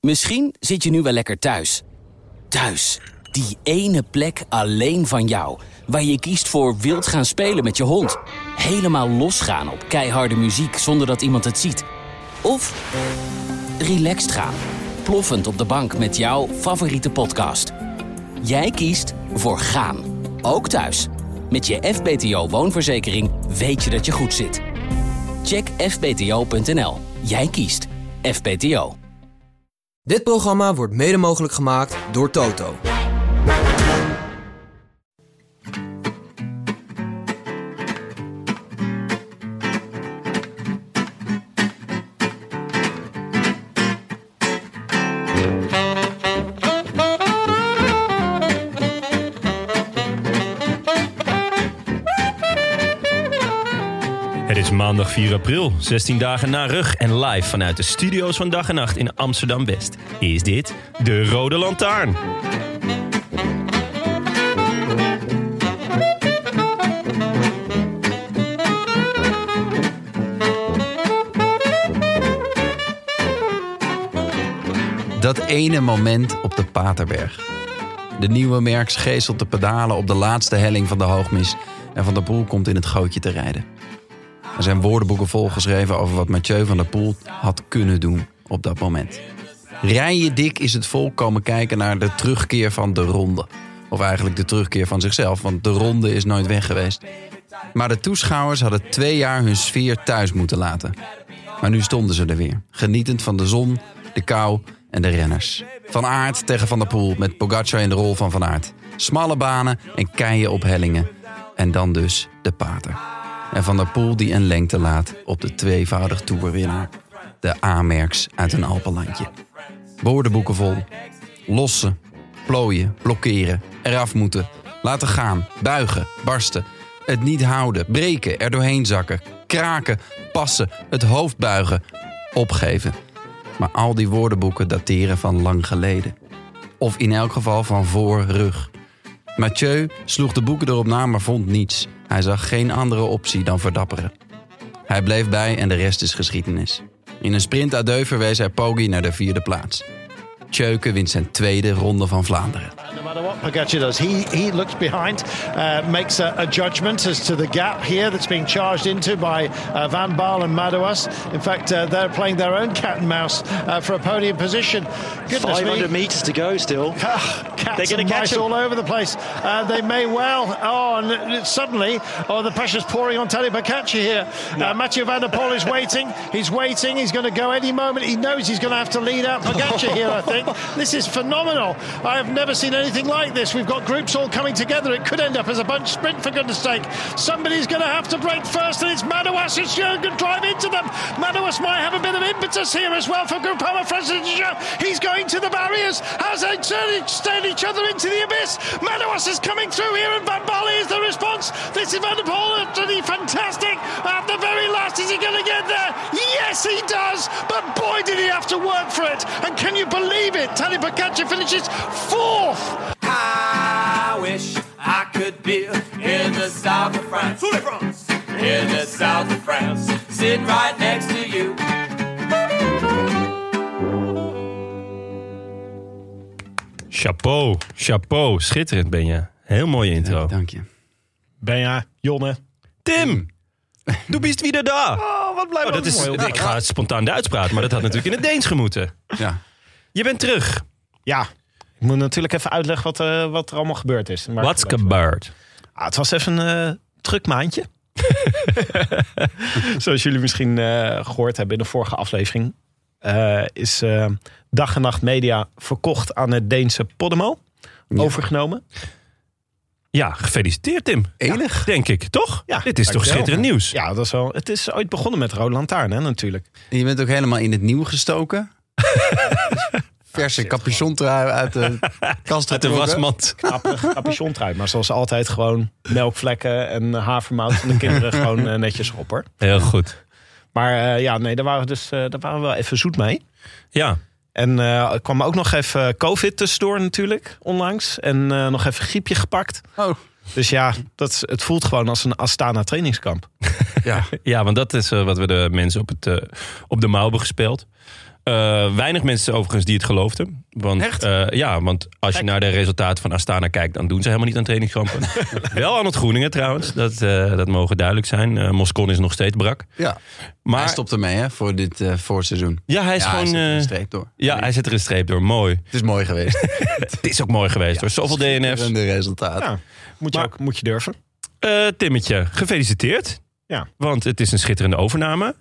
Misschien zit je nu wel lekker thuis. Thuis, die ene plek alleen van jou. Waar je kiest voor wild gaan spelen met je hond. Helemaal losgaan op keiharde muziek zonder dat iemand het ziet. Of relaxed gaan. Ploffend op de bank met jouw favoriete podcast. Jij kiest voor gaan. Ook thuis. Met je FBTO woonverzekering weet je dat je goed zit. Check fbto.nl. Jij kiest FBTO. Dit programma wordt mede mogelijk gemaakt door Toto. Het is maandag 4 april, 16 dagen na rug en live vanuit de studio's van Dag en Nacht in Amsterdam-West. Is dit de Rode Lantaarn. Dat ene moment op de Paterberg. De nieuwe Merckx geestelt de pedalen op de laatste helling van de Hoogmis en Van der Poel komt in het gootje te rijden. Er zijn woordenboeken volgeschreven over wat Mathieu van der Poel had kunnen doen op dat moment. Rijen dik is het volk komen kijken naar de terugkeer van de ronde. Of eigenlijk de terugkeer van zichzelf, want de ronde is nooit weg geweest. Maar de toeschouwers hadden 2 jaar hun sfeer thuis moeten laten. Maar nu stonden ze er weer, genietend van de zon, de kou en de renners. Van Aert tegen Van der Poel met Pogacar in de rol van Van Aert. Smalle banen en keien op hellingen. En dan dus de Pater. En Van der Poel die een lengte laat op de tweevoudig toerwinnaar. De A-Merckx uit een Alpenlandje. Woordenboeken vol. Lossen, plooien, blokkeren, eraf moeten. Laten gaan, buigen, barsten. Het niet houden, breken, er doorheen zakken. Kraken, passen, het hoofd buigen, opgeven. Maar al die woordenboeken dateren van lang geleden. Of in elk geval van voor rug. Mathieu sloeg de boeken erop na, maar vond niets. Hij zag geen andere optie dan verdapperen. Hij bleef bij en de rest is geschiedenis. In een sprint à deux verwees hij Poggi naar de 4e plaats. Tjeuke wint zijn 2e ronde van Vlaanderen. No matter what Pogacar does, he looks behind, makes a judgment as to the gap here that's being charged into by Van Baarle and Madouas. In fact, they're playing their own cat and mouse for a podium position. Goodness 500 me. meters to go still. Cats and mice all over the place. They may well. And suddenly, the pressure's pouring on Tadej Pogacar here. Mathieu van der Poel is waiting. He's waiting. He's going to go any moment. He knows he's going to have to lead out Pogacar here, I think. This is phenomenal. I have never seen anything like this. We've got groups all coming together. It could end up as a bunch sprint, for goodness sake. Somebody's going to have to break first, and it's Madouas who's going to drive into them. Madouas might have a bit of impetus here as well for Groupama Francischia. He's going to the barriers as they turn each other into the abyss. Madouas is coming through here, and Van Baarle is the response. This is Van der Poel, absolutely fantastic. At the very last, is he going to get there? Yes, he does. But boy, did he have to work for it. And can you believe it? Tadej Pogacar finishes 4th. I wish I could be in the south of France. In the south of France, sitting right next to you. Chapeau, chapeau. Schitterend ben je. Heel mooie intro. Dank je. Benja, Jonne. Tim, du bist wieder da. Oh, wat blijft dat is, ik ga het spontaan Duits praten, maar dat had natuurlijk in het Deens gemoeten. Ja. Je bent terug. Ja, ik moet natuurlijk even uitleggen wat er allemaal gebeurd is. What's gebeurd? Het was even een druk maandje. Zoals jullie misschien gehoord hebben in de vorige aflevering, is Dag en Nacht Media verkocht aan het Deense Podimo. Overgenomen. Ja, gefeliciteerd Tim. Enig. Denk ik, toch? Ja, dit is toch schitterend nieuws? Ja, dat is wel. Het is ooit begonnen met Rode Lantaarn, hè, natuurlijk. En je bent ook helemaal in het nieuw gestoken. Verse capuchontrui uit de kast. Uit de wasmand. Knappe capuchontrui. Maar zoals altijd gewoon melkvlekken en havermout van de kinderen gewoon netjes op, hoor. Heel goed. Maar daar waren we wel even zoet mee. Ja. En er kwam ook nog even COVID tussendoor natuurlijk, onlangs. En nog even griepje gepakt. Oh. Dus ja, het voelt gewoon als een Astana trainingskamp. Ja, want dat is wat we de mensen op de mouw hebben gespeeld. Weinig mensen overigens die het geloofden. Want, Echt? Want als je naar de resultaten van Astana kijkt... dan doen ze helemaal niet aan trainingskampen. Wel Arnold Groeningen trouwens. Dat mogen duidelijk zijn. Moscon is nog steeds brak. Ja. Maar Hij stopt ermee hè, voor dit voorseizoen. Ja, hij is Hij gewoon... zet er een streep door. Ja, hij zet er een streep door. Mooi. Het is mooi geweest. Het is ook mooi geweest hoor. Zoveel DNF's. En de resultaten. Ja, moet je durven. Timmetje, gefeliciteerd. Ja. Want het is een schitterende overname.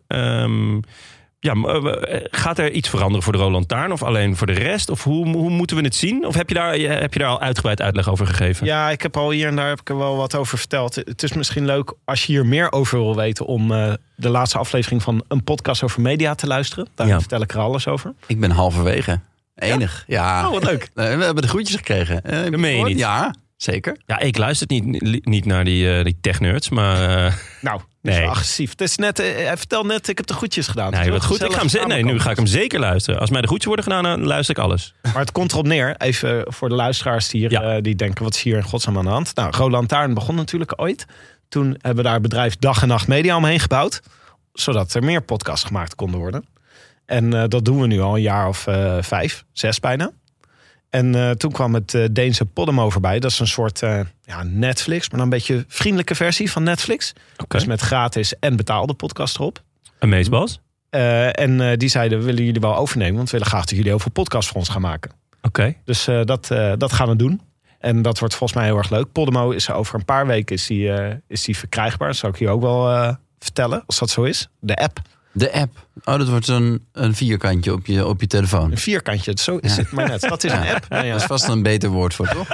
Gaat er iets veranderen voor de Roland Taarn? Of alleen voor de rest? Of hoe moeten we het zien? Of heb je daar al uitgebreid uitleg over gegeven? Ja, ik heb al hier en daar heb ik er wel wat over verteld. Het is misschien leuk als je hier meer over wil weten... om de laatste aflevering van een podcast over media te luisteren. Daar vertel ik er alles over. Ik ben halverwege. Enig. Ja. Oh, wat leuk. We hebben de groetjes gekregen. Dat meen je niet. Ja, zeker. Ja, ik luister niet naar die tech-nerds, maar... Nou, dat is wel agressief. Het is net, hij vertelt net, ik heb de groetjes gedaan. Nee, wat goed. Nu ga ik hem zeker luisteren. Als mij de groetjes worden gedaan, dan luister ik alles. Maar het komt erop neer, even voor de luisteraars die hier die denken... wat is hier in godsnaam aan de hand? Nou, Roland Taarn begon natuurlijk ooit. Toen hebben we daar het bedrijf Dag en Nacht Media omheen gebouwd. Zodat er meer podcasts gemaakt konden worden. En dat doen we nu al een jaar of 5, 6 bijna. En toen kwam het Deense Podimo voorbij. Dat is een soort Netflix, maar dan een beetje vriendelijke versie van Netflix. Okay. Dus met gratis en betaalde podcast erop. Amazeballs? En die zeiden, we willen jullie wel overnemen... want we willen graag dat jullie heel veel podcasts voor ons gaan maken. Oké. Dus dat gaan we doen. En dat wordt volgens mij heel erg leuk. Podimo is over een paar weken is die verkrijgbaar. Dat zou ik hier ook wel vertellen, als dat zo is. De app. De app. Oh, dat wordt zo'n een vierkantje op je telefoon. Een vierkantje, zo is het maar net. Dat is een app. Dat is vast een beter woord voor, toch?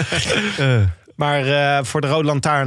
Maar voor de Rode Lantaarn,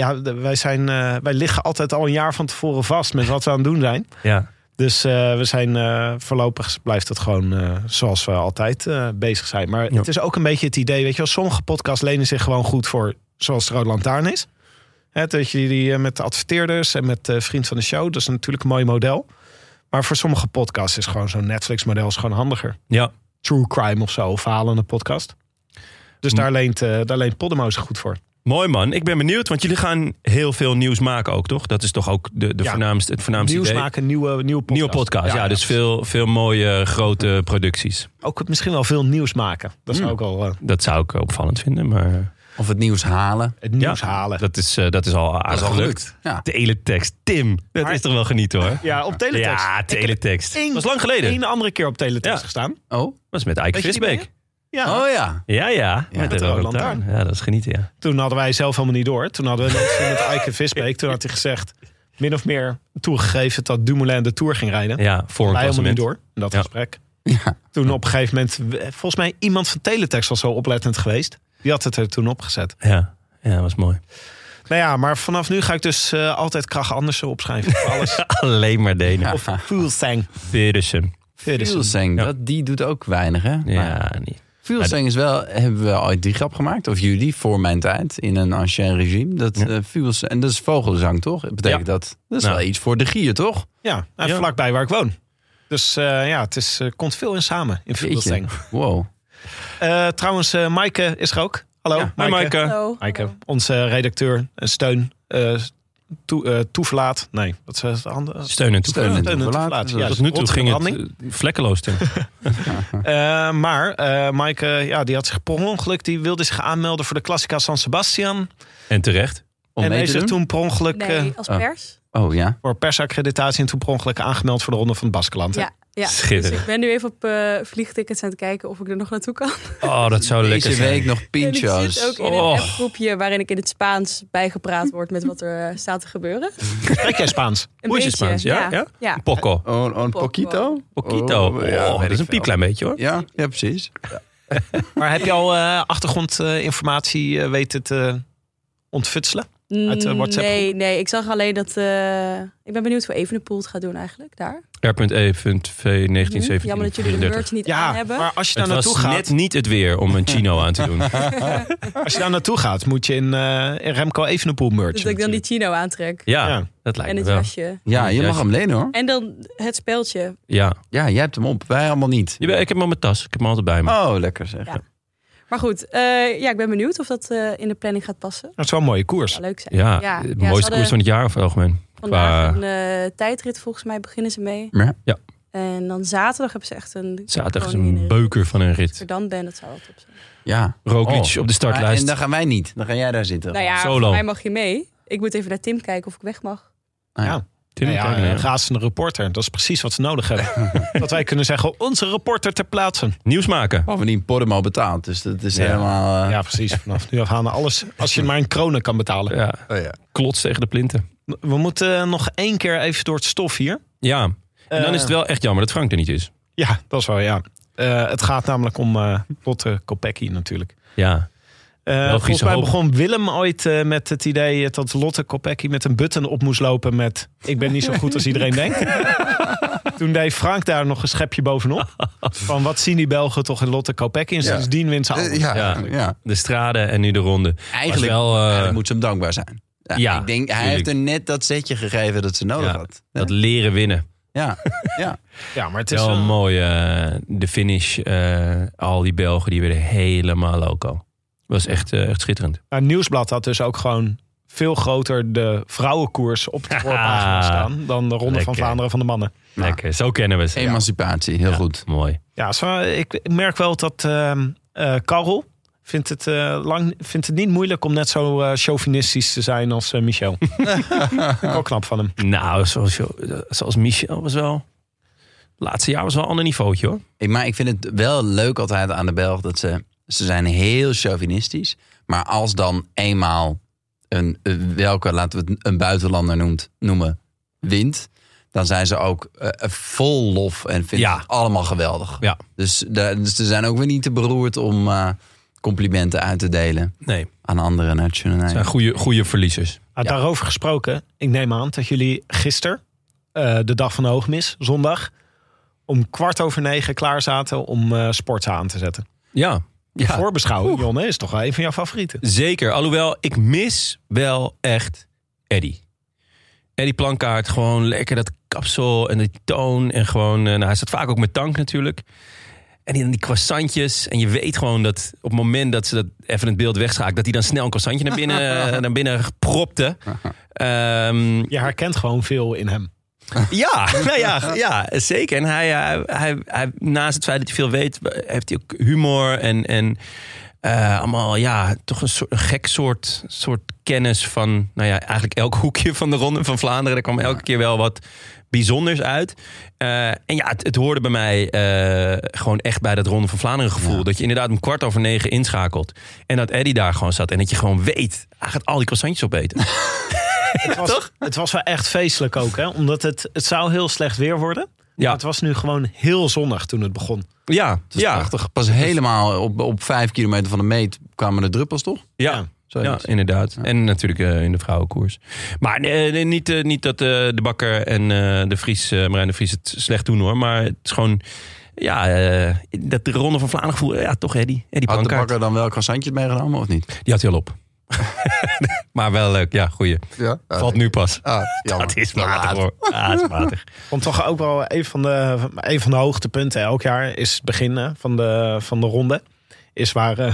wij liggen altijd al een jaar van tevoren vast met wat we aan het doen zijn. Ja. Dus we zijn voorlopig blijft het gewoon zoals we altijd bezig zijn. Maar het is ook een beetje het idee, weet je wel, sommige podcasts lenen zich gewoon goed voor zoals de Rode Lantaarn is. Dat je die met adverteerders en met Vriend van de Show, dat is natuurlijk een mooi model. Maar voor sommige podcasts is gewoon zo'n Netflix-model is gewoon handiger. Ja. True crime of zo, verhalende podcast. Dus daar leent Podimo zich goed voor. Mooi man, ik ben benieuwd, want jullie gaan heel veel nieuws maken ook, toch? Dat is toch ook het voornaamste nieuws idee? maken, nieuwe podcast. Nieuwe podcast, ja, dus veel mooie grote producties. Ook misschien wel veel nieuws maken. Dat zou ook al... Dat zou ik opvallend vinden, maar... Of het nieuws halen. Het nieuws halen. Dat is al aardig gelukt. Ja. Teletext, Tim. Dat is toch wel genieten hoor. Ja, op teletext. Ja, teletext. Dat was lang geleden. Eén andere keer op teletext gestaan. Oh? Dat was met Eike Weet je die Visbeek. Ja. Oh ja. Ja. Met de Rode Lantaarn. Ja, dat is genieten, ja. Toen hadden wij zelf helemaal niet door. Toen hadden we met Eike Visbeek. Toen had hij gezegd, min of meer toegegeven dat Dumoulin de Tour ging rijden. Ja, voor een wij helemaal niet klassement. door in dat gesprek. Ja. Toen op een gegeven moment, volgens mij iemand van teletext was zo oplettend geweest. Die had het er toen opgezet. Ja, dat was mooi. Nou ja, maar vanaf nu ga ik dus altijd Krach Andersen opschrijven. Voor alles. Alleen maar Denen. Of Fuglsang. Pedersen. Fuglsang, die doet ook weinig, hè? Ja, niet. Fuglsang is wel, hebben we ooit die grap gemaakt, of jullie, voor mijn tijd, in een ancien regime. Fuglsang, en dat is vogelzang, toch? Dat betekent dat is wel iets voor de gier, toch? Ja, vlakbij waar ik woon. Dus het komt veel in samen in Fuglsang. Wow. Trouwens, Maaike is er ook. Hallo, Ja, Maaike. Hallo. Maaike, onze redacteur, steun, toeverlaat. Nee, wat is het andere? Steun en toeverlaat. toeverlaat. Ja, Tot nu toe rot ging het verbranding. vlekkeloos, Tim. Maar Maaike, die had zich per ongeluk, die wilde zich aanmelden voor de Classica San Sebastian. En terecht. Om En mee heeft te zich doen? toen per ongeluk Nee, als pers. Oh ja. voor persaccreditatie en toen per ongeluk aangemeld voor de Ronde van het Baskeland. hè? Ja. Schitterend. Dus ik ben nu even op vliegtickets aan het kijken of ik er nog naartoe kan. Oh, dat zou lekker Deze zijn. week nog En ik pinchos. zit ook in een appgroepje waarin ik in het Spaans bijgepraat word met wat er staat te gebeuren. Spreek jij Spaans? Een Hoe is beetje, het Spaans? Ja? Ja. Poco. Un poquito? Poquito. ja, Dat is een piepklein beetje hoor. Ja, precies. Maar heb je al achtergrondinformatie weten te ontfutselen? Uit WhatsApp? Nee, ik zag alleen dat... ik ben benieuwd hoe Evenepoel het gaat doen eigenlijk, daar. R.E.V. 1917. Jammer dat jullie de merch niet aan hebben. maar als je daar Het naartoe was gaat, net niet het weer om een chino aan te doen. als je daar naartoe gaat, moet je in Remco Evenepoel merch. Dus dat ik dan die chino aantrek. Ja, Ja. dat lijkt En me het wel. jasje. Ja, je mag hem lenen hoor. En dan het speldje. Ja. Ja, jij hebt hem op. Wij allemaal niet. Ik heb hem op mijn tas. Ik heb hem altijd bij me. Oh, lekker zeg. Ja. Maar goed, ik ben benieuwd of dat in de planning gaat passen. Dat is wel een mooie koers. Zou leuk zijn. Ja, de mooiste koers van het jaar over het algemeen. Vandaag een tijdrit volgens mij beginnen ze mee. Ja. Ja. En dan zaterdag hebben ze echt een... Zaterdag is een beuker van een rit. Als ik er dan ben, dat zou wel top zijn. Ja. Roglic op de startlijst. En dan gaan wij niet. Dan ga jij daar zitten. Nou ja, Solo. voor mij mag je mee. Ik moet even naar Tim kijken of ik weg mag. Een razende reporter. Dat is precies wat ze nodig hebben. Dat wij kunnen zeggen, onze reporter ter plaatse. Nieuws maken. Bovendien Podimo betaald. Dus dat is helemaal... Ja, precies. Vanaf nu af aan alles. Als je maar in kronen kan betalen. Ja. ja. Klots tegen de plinten. We moeten nog 1 keer even door het stof hier. Ja. En dan is het wel echt jammer dat Frank er niet is. Ja, dat is wel, ja. Het gaat namelijk om Lotte Kopecky natuurlijk. Ja. Volgens mij begon Willem ooit met het idee dat Lotte Kopecky met een button op moest lopen met ik ben niet zo goed als iedereen denkt. Toen deed Frank daar nog een schepje bovenop. Van wat zien die Belgen toch in Lotte Kopecky. En sindsdien wint ze alles. Ja. De Strade en nu de ronde. Eigenlijk moet ze hem dankbaar zijn. Ja, ik denk, hij heeft er net dat setje gegeven dat ze nodig had. Ja. Dat leren winnen. Ja. Maar het is wel mooi. De finish. Al die Belgen die werden helemaal loco. Was echt schitterend. Het Nieuwsblad had dus ook gewoon veel groter de vrouwenkoers op de voorpagina staan dan de Ronde van Vlaanderen van de mannen. Lekker, zo kennen we ze. Emancipatie, heel goed. Mooi. Ja, ik merk wel dat Karel vindt het niet moeilijk om net zo chauvinistisch te zijn als Michel. Ik ook knap van hem. Nou, zoals Michel was wel... Laatste jaar was wel een ander niveautje hoor. Maar ik vind het wel leuk altijd aan de Belgen dat ze zijn heel chauvinistisch. Maar als dan eenmaal welke, laten we het een buitenlander noemen, wint, dan zijn ze ook vol lof en vinden het allemaal geweldig. Ja. Dus ze zijn ook weer niet te beroerd om complimenten uit te delen aan andere nationaliteiten. Het zijn goede verliezers. Daarover gesproken, ik neem aan dat jullie gisteren, de dag van de hoogmis, zondag, om 9:15 klaar zaten om Sportza aan te zetten. Ja. De voorbeschouwing, Jonne, is toch wel een van jouw favorieten. Zeker, alhoewel ik mis wel echt Eddy. Eddy Plankaart, gewoon lekker dat kapsel en die toon. En gewoon, hij staat vaak ook met tank natuurlijk. En die croissantjes. En je weet gewoon dat op het moment dat ze dat even het beeld wegschakelen, dat hij dan snel een croissantje naar binnen propte. Je herkent gewoon veel in hem. Ja, zeker. En hij naast het feit dat hij veel weet, heeft hij ook humor en allemaal toch een gek soort kennis van eigenlijk elk hoekje van de Ronde van Vlaanderen. Er kwam elke keer wel wat bijzonders uit. En het hoorde bij mij gewoon echt bij dat Ronde van Vlaanderen gevoel. Ja. Dat je inderdaad om 9:15 inschakelt. En dat Eddy daar gewoon zat. En dat je gewoon weet, hij gaat al die croissantjes opeten. Het was wel echt feestelijk ook, hè? Omdat het zou heel slecht weer worden. Ja. Het was nu gewoon heel zonnig toen het begon. Ja, het is prachtig. Pas helemaal op 5 kilometer van de meet kwamen de druppels, toch? Ja, inderdaad. Ja. En natuurlijk in de vrouwenkoers. Maar niet dat de Bakker en de Vries, Marijn de Vries het slecht doen hoor. Maar het is gewoon... dat de Ronde van Vlaanderen gevoel, toch Eddy Plankaart. Had de Bakker dan wel croissantjes meegenomen of niet? Die had hij al op. Maar wel leuk, goeie. Ja? Valt nu pas. Dat is matig hoor. Dat is matig. Want toch ook wel een van de hoogtepunten elk jaar is het begin van de ronde. Is waar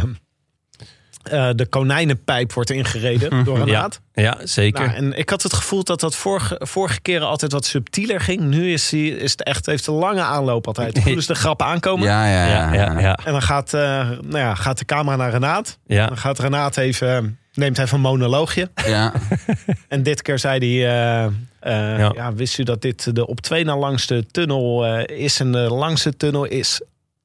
de konijnenpijp wordt ingereden door Renaat. Ja, zeker. En ik had het gevoel dat vorige keren altijd wat subtieler ging. Nu is het echt, heeft een lange aanloop altijd. Dan voelen ze de grap aankomen. Ja. En dan gaat de camera naar Renaat. Ja. Dan gaat Renaat neemt even een monoloogje. Ja. En dit keer zei hij... wist u dat dit de op 2 na langste tunnel is? En de langste tunnel is...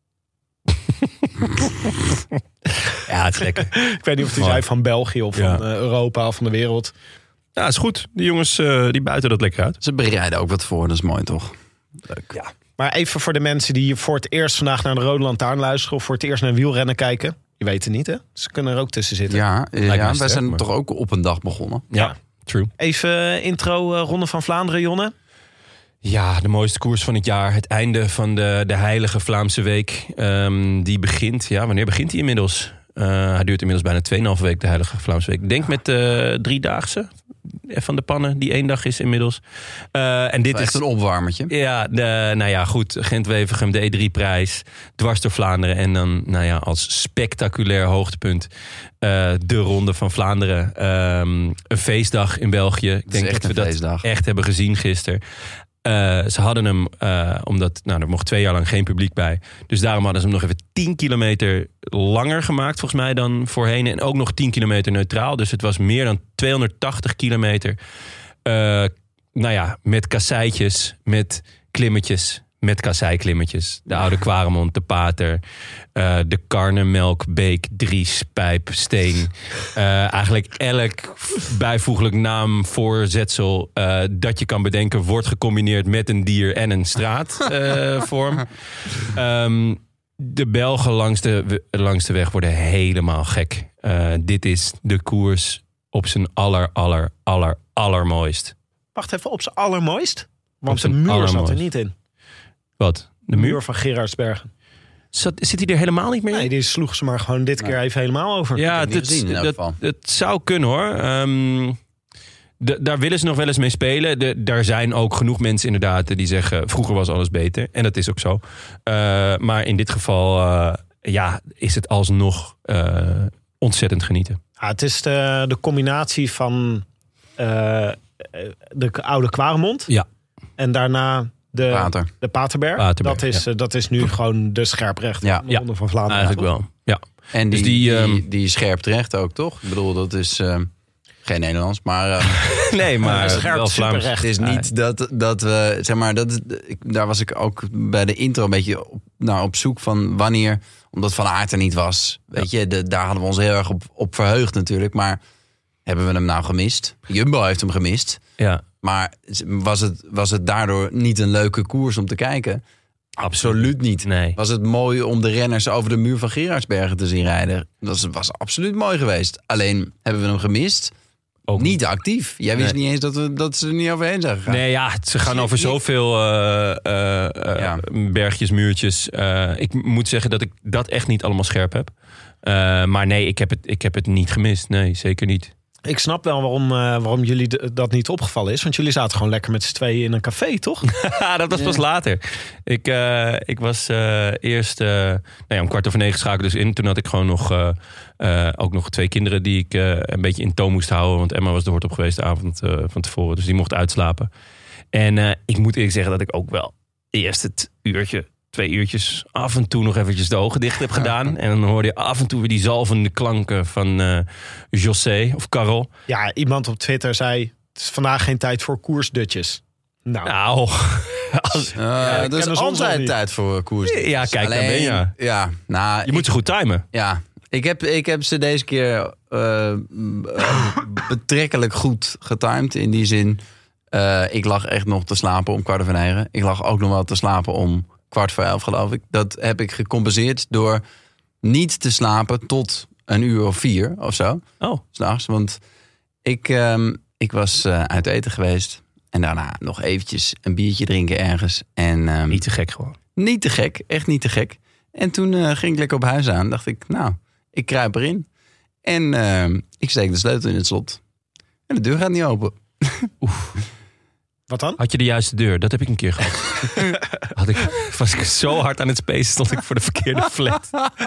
Ja, het is lekker. Ik weet niet of hij zei van België of van Europa of van de wereld. Ja, is goed. Die jongens die buiten dat lekker uit. Ze bereiden ook wat voor, dat is mooi toch? Leuk. Ja. Maar even voor de mensen die voor het eerst vandaag naar de Rode Lantaarn luisteren... of voor het eerst naar wielrennen kijken. Je weet het niet, hè? Ze kunnen er ook tussen zitten. Ja, wij zijn toch ook op een dag begonnen. Ja, true. Even intro Ronde van Vlaanderen, Jonne. Ja, de mooiste koers van het jaar. Het einde van de heilige Vlaamse week. Die begint, wanneer begint die inmiddels? Hij duurt inmiddels bijna 2,5 week, de heilige Vlaamse week. Ik denk met 3-daagse van de pannen, die 1 dag is inmiddels. En dit is echt een opwarmertje. Ja, goed. Gent-Wevelgem, de E3-prijs. Dwars door Vlaanderen. En dan, als spectaculair hoogtepunt de Ronde van Vlaanderen. Een feestdag in België. Ik denk dat we dat echt hebben gezien gisteren. Ze hadden hem, omdat er mocht 2 jaar lang geen publiek bij. Dus daarom hadden ze hem nog even 10 kilometer langer gemaakt, volgens mij, dan voorheen. En ook nog 10 kilometer neutraal. Dus het was meer dan 280 kilometer. Met kasseitjes, met klimmetjes, met kasseiklimmetjes. De Oude Kwaremond, de Pater, de Karnemelk, Beek, Dries, Pijp, Steen. Eigenlijk elk bijvoeglijk naamvoorzetsel dat je kan bedenken wordt gecombineerd met een dier en een straatvorm. De Belgen langs de weg worden helemaal gek. Dit is de koers op zijn allermooist. Wacht even, op zijn allermooist? Want de muur zat er niet in. Wat? De muur van Gerardsbergen. Zit hij er helemaal niet meer in? Nee, die sloeg ze maar gewoon dit keer even helemaal over. Ja, het zou kunnen hoor. Daar willen ze nog wel eens mee spelen. Daar zijn ook genoeg mensen inderdaad die zeggen... vroeger was alles beter. En dat is ook zo. Maar in dit geval is het alsnog ontzettend genieten. Ja, het is de combinatie van de Oude Kwaremond. Ja. En daarna de Paterberg. Dat is nu gewoon de scherprecht. Ja. De Ronde van Vlaanderen. Eigenlijk wel. Ja. En dus die Scherprecht ook, toch? Ik bedoel, dat is geen Nederlands, maar... nee, maar wel Vlaams. Het is niet dat we... Zeg maar, daar was ik ook bij de intro een beetje op zoek van wanneer... Omdat Van Aert er niet was. Weet je, daar hadden we ons heel erg op verheugd natuurlijk. Maar hebben we hem nou gemist? Jumbo heeft hem gemist. Ja. Maar was het daardoor niet een leuke koers om te kijken? Absoluut niet. Nee. Was het mooi om de renners over de muur van Gerardsbergen te zien rijden? Dat was absoluut mooi geweest. Alleen hebben we hem gemist. Ook niet actief. Jij wist niet eens dat ze er niet overheen zijn gegaan. Nee, ze gaan over zoveel bergjes, muurtjes. Ik moet zeggen dat ik dat echt niet allemaal scherp heb. Maar nee, ik heb het niet gemist. Nee, zeker niet. Ik snap wel waarom jullie dat niet opgevallen is. Want jullie zaten gewoon lekker met z'n tweeën in een café, toch? Dat was pas later. Ik was eerst om 8:45 schakelde dus in. Toen had ik gewoon ook nog 2 kinderen die ik een beetje in tow moest houden. Want Emma was de hort op geweest de avond van tevoren. Dus die mocht uitslapen. En ik moet eerlijk zeggen dat ik ook wel eerst het uurtje... 2 uurtjes af en toe nog eventjes de ogen dicht heb gedaan. En dan hoorde je af en toe weer die zalvende klanken van José of Karel. Ja, iemand op Twitter zei... het is vandaag geen tijd voor koersdutjes. Nou. Er is altijd tijd voor koersdutjes. Ja, kijk, daar ben je. Ja, je moet ze goed timen. Ja, ik heb ze deze keer betrekkelijk goed getimed. In die zin, ik lag echt nog te slapen om 9:15. Ik lag ook nog wel te slapen om 11:15, geloof ik. Dat heb ik gecompenseerd door niet te slapen tot 1:04 of zo. Oh. 's nachts. Want ik was uit eten geweest. En daarna nog eventjes een biertje drinken ergens. En, niet te gek gewoon. Niet te gek, echt niet te gek. En toen ging ik lekker op huis aan. Dacht ik, ik kruip erin. En ik steek de sleutel in het slot. En de deur gaat niet open. Oef. Wat dan? Had je de juiste deur? Dat heb ik een keer gehad. Was ik zo hard aan het spacen, stond ik voor de verkeerde flat.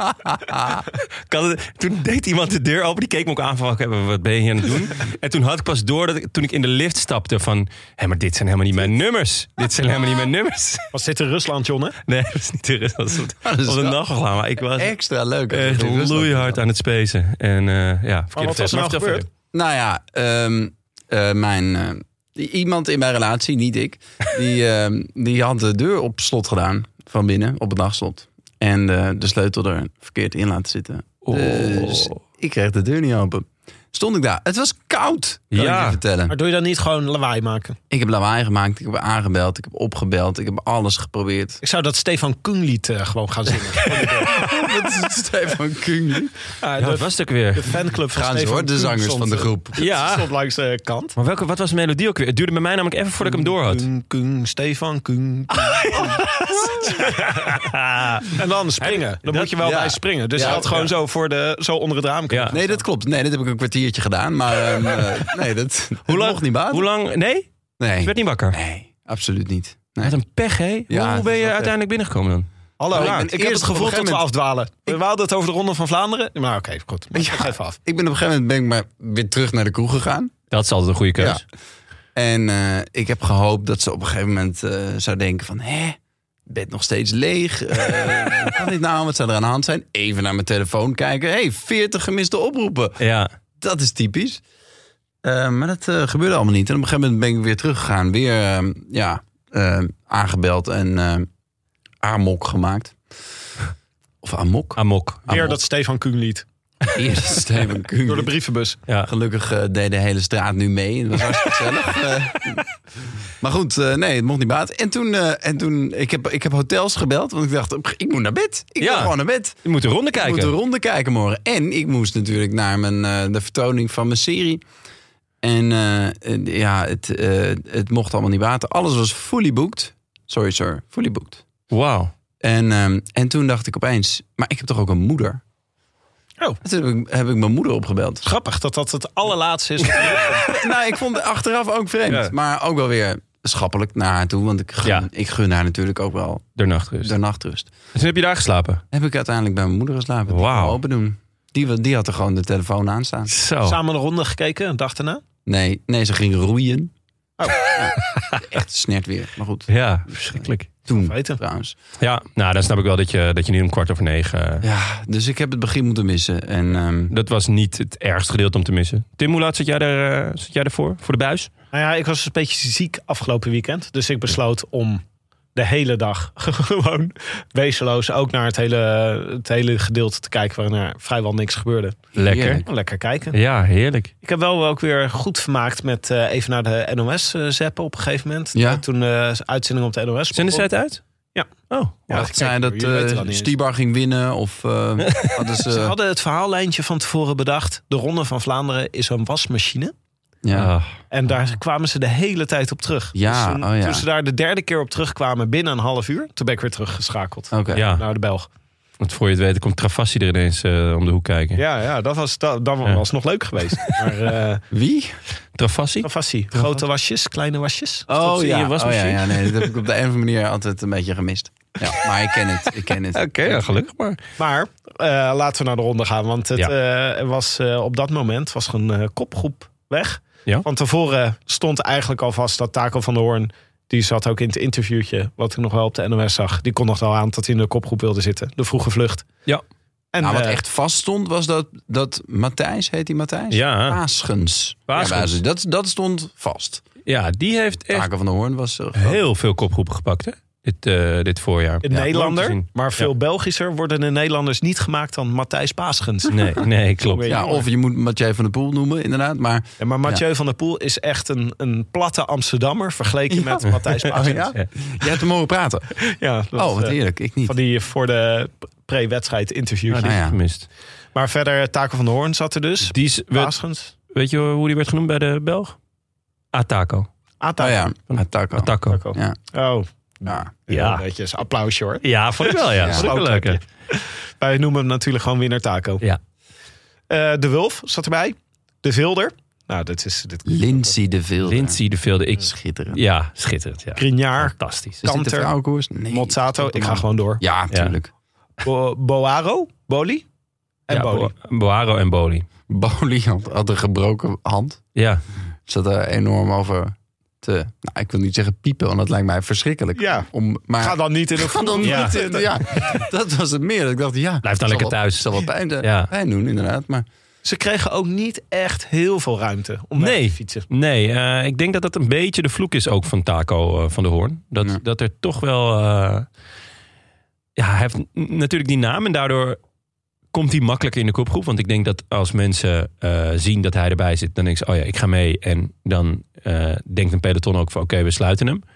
Toen deed iemand de deur open, die keek me ook aan van... wat ben je hier aan het doen? En toen had ik pas door, toen ik in de lift stapte van... maar dit zijn helemaal niet mijn nummers. Was dit in Rusland, Jonne? Nee, dat is niet in Rusland. Dat was een nachtglaam. Maar ik was extra leuk. Echt loeihard aan het spacen. En wat was nou gebeurd? Nou ja, iemand in mijn relatie, niet ik, die had de deur op slot gedaan van binnen, op het nachtslot. En de sleutel er verkeerd in laten zitten. Dus ik kreeg de deur niet open. Stond ik daar. Het was koud, kan ik je vertellen. Maar doe je dan niet gewoon lawaai maken? Ik heb lawaai gemaakt, ik heb aangebeld, ik heb opgebeld, ik heb alles geprobeerd. Ik zou dat Stefan Küng-lied gewoon gaan zingen. Wat is het, Stefan Küng-lied? Wat was het ook weer? De fanclub van Gaan ze hoor, de zangers van de groep. Ja. Stond langs de kant. Maar wat was de melodie ook weer? Het duurde bij mij namelijk even voordat ik hem door had. Küng, Stefan Küng. En dan springen. Dan moet je wel bij springen. Dus je had gewoon zo onder het raam kunnen. Nee, dat klopt. Nee, dat heb ik een kwartiertje gedaan. Maar dat mocht niet baat. Hoe lang? Nee? Nee. Je werd niet wakker? Nee, absoluut niet. Nee. Wat een pech, hè? Ja, hoe ben je uiteindelijk binnengekomen dan? Hallo, ik heb het gevoel dat we afdwalen. We hadden het over de Ronde van Vlaanderen. Maar oké, goed. Maar even af. Ik ben op een gegeven moment maar weer terug naar de kroeg gegaan. Dat is altijd een goede keus. En ik heb gehoopt dat ze op een gegeven moment zou denken van... bed nog steeds leeg. Hoe kan dit nou? Wat zou er aan de hand zijn? Even naar mijn telefoon kijken. 40 gemiste oproepen. Ja. Dat is typisch. Maar dat gebeurde allemaal niet. En op een gegeven moment ben ik weer teruggegaan. Weer aangebeld en amok gemaakt. Of amok? Amok. Weer dat Stefan Kuhn lied. Eerst Steven Kuhn. Door de brievenbus. Ja. Gelukkig deed de hele straat nu mee. Dat was hartstikke gezellig. Maar goed, nee, het mocht niet baat. En toen ik heb hotels gebeld. Want ik dacht, ik moet naar bed. Ik wil gewoon naar bed. Je moet een ronde kijken. Ik moet een ronde kijken morgen. En ik moest natuurlijk naar de vertoning van mijn serie. En het mocht allemaal niet baten. Alles was fully booked. Sorry sir, fully booked. Wauw. En toen dacht ik opeens, maar ik heb toch ook een moeder? Oh. Toen heb ik mijn moeder opgebeld. Grappig dat het allerlaatste is. Nou, ik vond het achteraf ook vreemd. Ja. Maar ook wel weer schappelijk naar haar toe. Want ik gun haar natuurlijk ook wel De nachtrust. Dus heb je daar geslapen? Heb ik uiteindelijk bij mijn moeder geslapen. Wauw. Open doen. Die had er gewoon de telefoon aan staan. Zo. Samen een ronde gekeken, een dag daarna. Nee, ze ging roeien. Oh. Ja, echt snert weer. Maar goed. Ja, verschrikkelijk. Toen weten. trouwens. Ja, nou dan snap ik wel dat je niet om 9:15... Ja, dus ik heb het begin moeten missen. En, Dat was niet het ergste gedeelte om te missen. Tim, hoe laat zat jij ervoor? Voor de buis? Nou ja, ik was een beetje ziek afgelopen weekend. Dus ik besloot om de hele dag gewoon wezenloos ook naar het hele gedeelte te kijken waarin er vrijwel niks gebeurde. Lekker. Lekker kijken. Ja, heerlijk. Ik heb wel ook weer goed vermaakt met even naar de NOS zappen op een gegeven moment. Ja. Toen de uitzending op de NOS. Zijn de set uit? Ja. Oh. Ja, Wacht, zei dat Stibar ging winnen? Of hadden Ze hadden het verhaallijntje van tevoren bedacht. De Ronde van Vlaanderen is een wasmachine. Ja. En daar kwamen ze de hele tijd op terug. Ja, Dus toen ze daar de derde keer op terugkwamen binnen een half uur, toen ben ik weer teruggeschakeld. Oké. Ja. Naar de Belg. Want voor je het weet komt Travassi er ineens om de hoek kijken. Ja, dat was nog leuk geweest. Maar Wie? Travassi? grote wasjes, kleine wasjes. Stond ze in je wasmachine? Ja, nee, dat heb ik op de een of andere manier altijd een beetje gemist. Ja, maar ik ken het. Oké, ja, gelukkig maar. Maar laten we naar de ronde gaan. Want het was op dat moment was er een kopgroep weg. Ja. Van tevoren stond eigenlijk al vast dat Taco van der Hoorn, die zat ook in het interviewtje, wat ik nog wel op de NOS zag. Die kon nog wel aan dat hij in de kopgroep wilde zitten. De vroege vlucht. Ja. En wat echt vast stond was dat Matthijs, heet hij Matthijs? Ja. Paasgens. Paasgens. Ja, dat stond vast. Ja, die heeft echt Taco van der Hoorn was heel veel kopgroepen gepakt, hè? Dit voorjaar. een mooi Nederlander, te zien. maar veel Belgischer worden de Nederlanders niet gemaakt dan Matthijs Paasgens. Nee, klopt. Ja, of je moet Mathieu van der Poel noemen, inderdaad. Maar Mathieu van der Poel is echt een platte Amsterdammer vergeleken met Matthijs Paasgens. ja? Je hebt hem horen praten. Ja, Wat heerlijk. Ik niet. Van die voor de pre-wedstrijd interviews. Die heb ik gemist. Maar verder, Taco van der Hoorn zat er dus. Paasgens. Weet je hoe die werd genoemd bij de Belg? Atako. Atako. Atako. Ja. Oh. Ja. Netjes. Applausje hoor. Ja, vond ik wel. Ja. Vond ik wel leuk. Wij noemen hem natuurlijk gewoon winnaar Taco. Ja. De Wulf zat erbij. De Vilder. Nou, Lindsay de Vilder. Schitterend. Ja, schitterend. Ja. Grignard. Fantastisch. Is dit de vrouwenkoers? Nee. Mozzato. Ik ga gewoon door. Ja, natuurlijk. Boaro. Boli. En Boli. Boaro en Boli. Boli had een gebroken hand. Ja. Zat er enorm over te... ik wil niet zeggen piepen, want dat lijkt mij verschrikkelijk. Ja. Maar ga dan niet in de voet. Ja, dat was het meer. Ik dacht, blijf dan lekker thuis. Het zal wel pijn doen, inderdaad. Maar ze kregen ook niet echt heel veel ruimte om mee te fietsen. Nee, ik denk dat dat een beetje de vloek is ook van Taco van der Hoorn. Dat er toch wel... hij heeft natuurlijk die naam en daardoor komt hij makkelijker in de kopgroep. Want ik denk dat als mensen zien dat hij erbij zit, dan denken ze, ik ga mee. En dan denkt een peloton ook van, oké, we sluiten hem.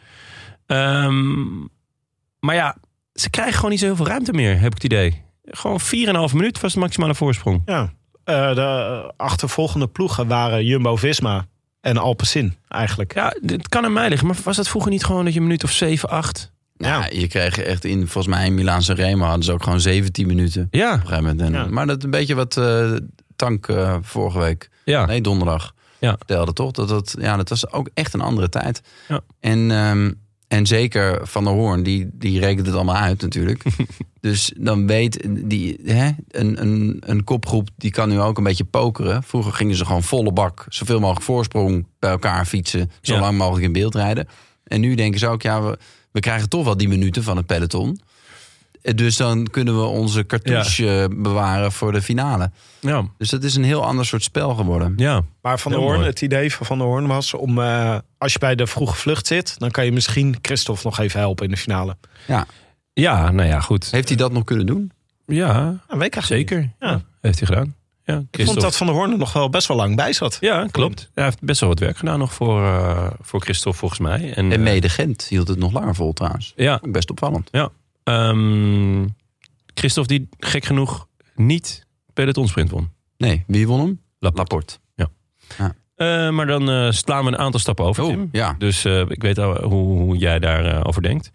Maar ja, ze krijgen gewoon niet zo heel veel ruimte meer, heb ik het idee. Gewoon 4,5 minuut was de maximale voorsprong. Ja. De achtervolgende ploegen waren Jumbo-Visma en Alpecin eigenlijk. Ja, het kan aan mij liggen. Maar was dat vroeger niet gewoon dat je een minuut of 7, 8... je kreeg echt volgens mij in Milaan-San Remo hadden ze ook gewoon 17 minuten. Ja. Op een gegeven moment. Maar dat een beetje wat Tank vorige week. Ja. Nee, donderdag. Ja. Vertelde toch. Dat was ook echt een andere tijd. Ja. En En zeker Van der Hoorn, die rekent het allemaal uit natuurlijk. Dus dan weet een kopgroep, die kan nu ook een beetje pokeren. Vroeger gingen ze gewoon volle bak, zoveel mogelijk voorsprong bij elkaar fietsen. Zo lang mogelijk in beeld rijden. En nu denken ze ook, we krijgen toch wel die minuten van het peloton. Dus dan kunnen we onze cartouche bewaren voor de finale. Ja. Dus dat is een heel ander soort spel geworden. Ja. Maar Van der Hoorn, het idee van Van der Hoorn was om... als je bij de vroege vlucht zit, dan kan je misschien Christophe nog even helpen in de finale. Ja, nou ja, goed. Heeft hij dat nog kunnen doen? Ja, zeker. Ja. Heeft hij gedaan. Ja, ik vond dat Van der Hoorn er nog wel best wel lang bij zat. Ja, klopt. Hij heeft best wel wat werk gedaan nog voor Christophe volgens mij. En mede Gent hield het nog langer vol trouwens. Ja. Best opvallend. Ja. Christophe die gek genoeg niet pelotonsprint won. Nee, wie won hem? Laporte. Ja. Maar dan slaan we een aantal stappen over, Tim. Ja. Dus ik weet al hoe jij daarover denkt.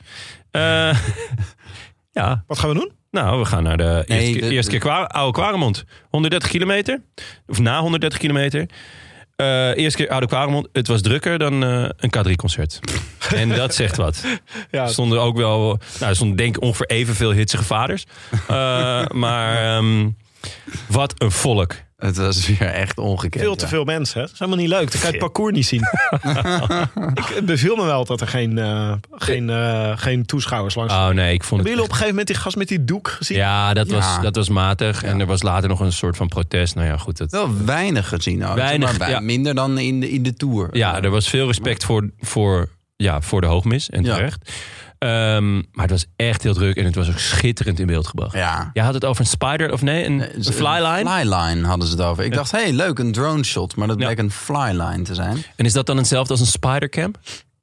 Ja. Wat gaan we doen? Nou, we gaan naar de eerste keer Oude Quaremont. 130 kilometer. Of na 130 kilometer. Eerste keer Oude Quaremont. Het was drukker dan een K3-concert. En dat zegt wat. Ja. Stonden ook wel... Nou, stonden denk ik ongeveer evenveel hitsige vaders. Maar wat een volk. Het was weer echt ongekend. Veel te veel mensen. Hè? Dat is helemaal niet leuk. Dan kan je het parcours niet zien. Het beviel me wel dat er geen toeschouwers langs waren. Oh nee, ik vond Hebben jullie op een gegeven moment die gast met die doek gezien? Ja, dat was matig. Ja. En er was later nog een soort van protest. Nou ja, goed. Wel weinig gezien. Maar minder dan in de Tour. Ja, er was veel respect voor de hoogmis. En terecht. Maar het was echt heel druk en het was ook schitterend in beeld gebracht. Ja. Jij had het over een spider, of nee? Een flyline? Flyline hadden ze het over. Ik dacht, leuk, een drone shot. Maar dat bleek een flyline te zijn. En is dat dan hetzelfde als een spidercam?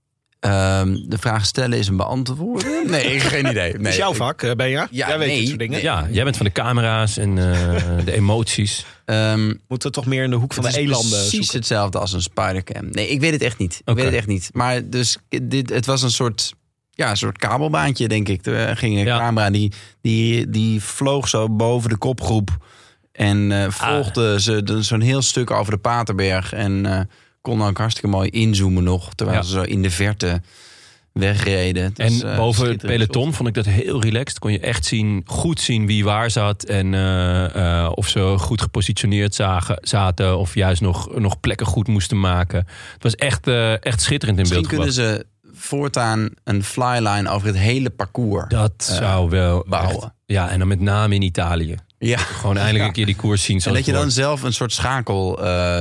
De vraag stellen is een beantwoorden? Nee, geen idee. Nee. Dat is jouw vak, ben je? Jij weet dit soort dingen. Nee. Ja, jij bent van de camera's en de emoties. Moeten we toch meer in de hoek van de elanden precies zoeken? Hetzelfde als een spidercam. Nee, ik weet het echt niet. Ik weet het echt niet. Maar dus, het was een soort kabelbaantje, denk ik. Er ging een camera die vloog zo boven de kopgroep. En volgde ze zo'n heel stuk over de Paterberg. En kon dan ook hartstikke mooi inzoomen nog. Terwijl ze zo in de verte wegreden. Dus, en boven het peloton vond ik dat heel relaxed. Kon je echt goed zien wie waar zat. En of ze goed gepositioneerd zaten. Of juist nog plekken goed moesten maken. Het was echt schitterend in beeld gebracht. Misschien kunnen ze voortaan een flyline over het hele parcours dat zou wel bouwen. Echt, ja, en dan met name in Italië. Ja. Gewoon eindelijk een keer die koers zien. En dat je dan zelf een soort schakel...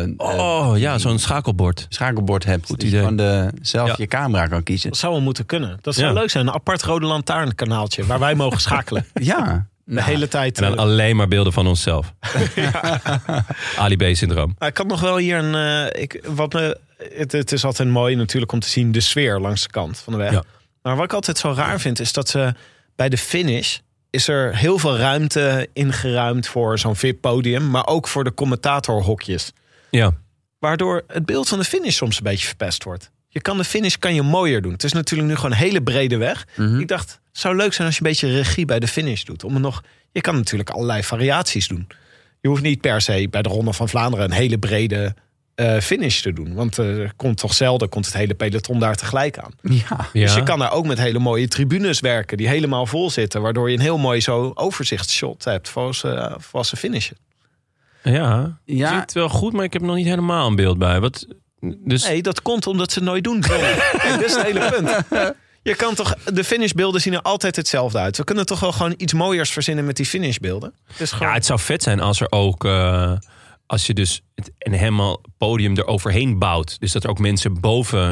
zo'n schakelbord. Schakelbord hebt. Goed idee. Dus gewoon zelf je camera kan kiezen. Dat zou wel moeten kunnen. Dat zou leuk zijn. Een apart Rode Lantaarnkanaaltje waar wij mogen schakelen. Ja. De hele tijd. En dan alleen maar beelden van onszelf. Ali B-syndroom. Ik had nog wel hier het is altijd mooi natuurlijk om te zien de sfeer langs de kant van de weg. Ja. Maar wat ik altijd zo raar vind is dat ze bij de finish is er heel veel ruimte ingeruimd voor zo'n VIP-podium, maar ook voor de commentatorhokjes. Ja. Waardoor het beeld van de finish soms een beetje verpest wordt. De finish kan je mooier doen. Het is natuurlijk nu gewoon een hele brede weg. Mm-hmm. Ik dacht, het zou leuk zijn als je een beetje regie bij de finish doet. Je kan natuurlijk allerlei variaties doen. Je hoeft niet per se bij de Ronde van Vlaanderen een hele brede finish te doen. Want komt het hele peloton daar tegelijk aan. Ja. Dus je kan daar ook met hele mooie tribunes werken die helemaal vol zitten. Waardoor je een heel mooi zo overzichtsshot hebt voor ze finishen. Ja, het ziet wel goed, maar ik heb nog niet helemaal een beeld bij. Nee, dat komt omdat ze het nooit doen. Dat is het hele punt. Je kan toch, de finishbeelden zien er altijd hetzelfde uit. We kunnen toch wel gewoon iets mooiers verzinnen met die finishbeelden. Ja, het zou vet zijn als er ook... als je dus een helemaal podium eroverheen bouwt. Dus dat er ook mensen boven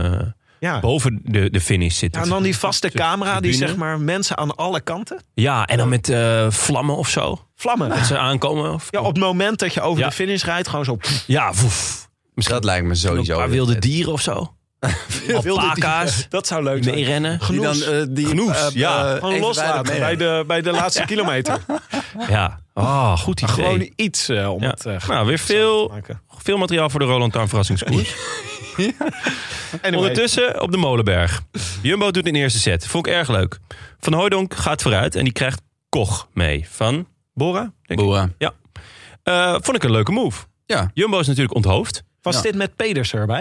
de finish zitten. Ja, en dan die vaste camera die zeg maar mensen aan alle kanten. Ja, en dan met vlammen of zo. Vlammen. Dat ze aankomen. Op het moment dat je over de finish rijdt, gewoon zo... Ja, misschien dat lijkt me sowieso. Een paar wilde dieren of zo. Alpaca's. Dat zou leuk zijn. Meerennen. Genoes. Gewoon loslaten bij de laatste kilometer. Ja. Goed idee. Gewoon iets om het... weer veel materiaal voor de Roland Taarn verrassingskoers. En ondertussen op de Molenberg. Jumbo doet een eerste set. Vond ik erg leuk. Van Hooijdonk gaat vooruit en die krijgt Koch mee. Van Bora? Bora. Ja. Vond ik een leuke move. Ja. Jumbo is natuurlijk onthoofd. Was dit met Pedersen erbij?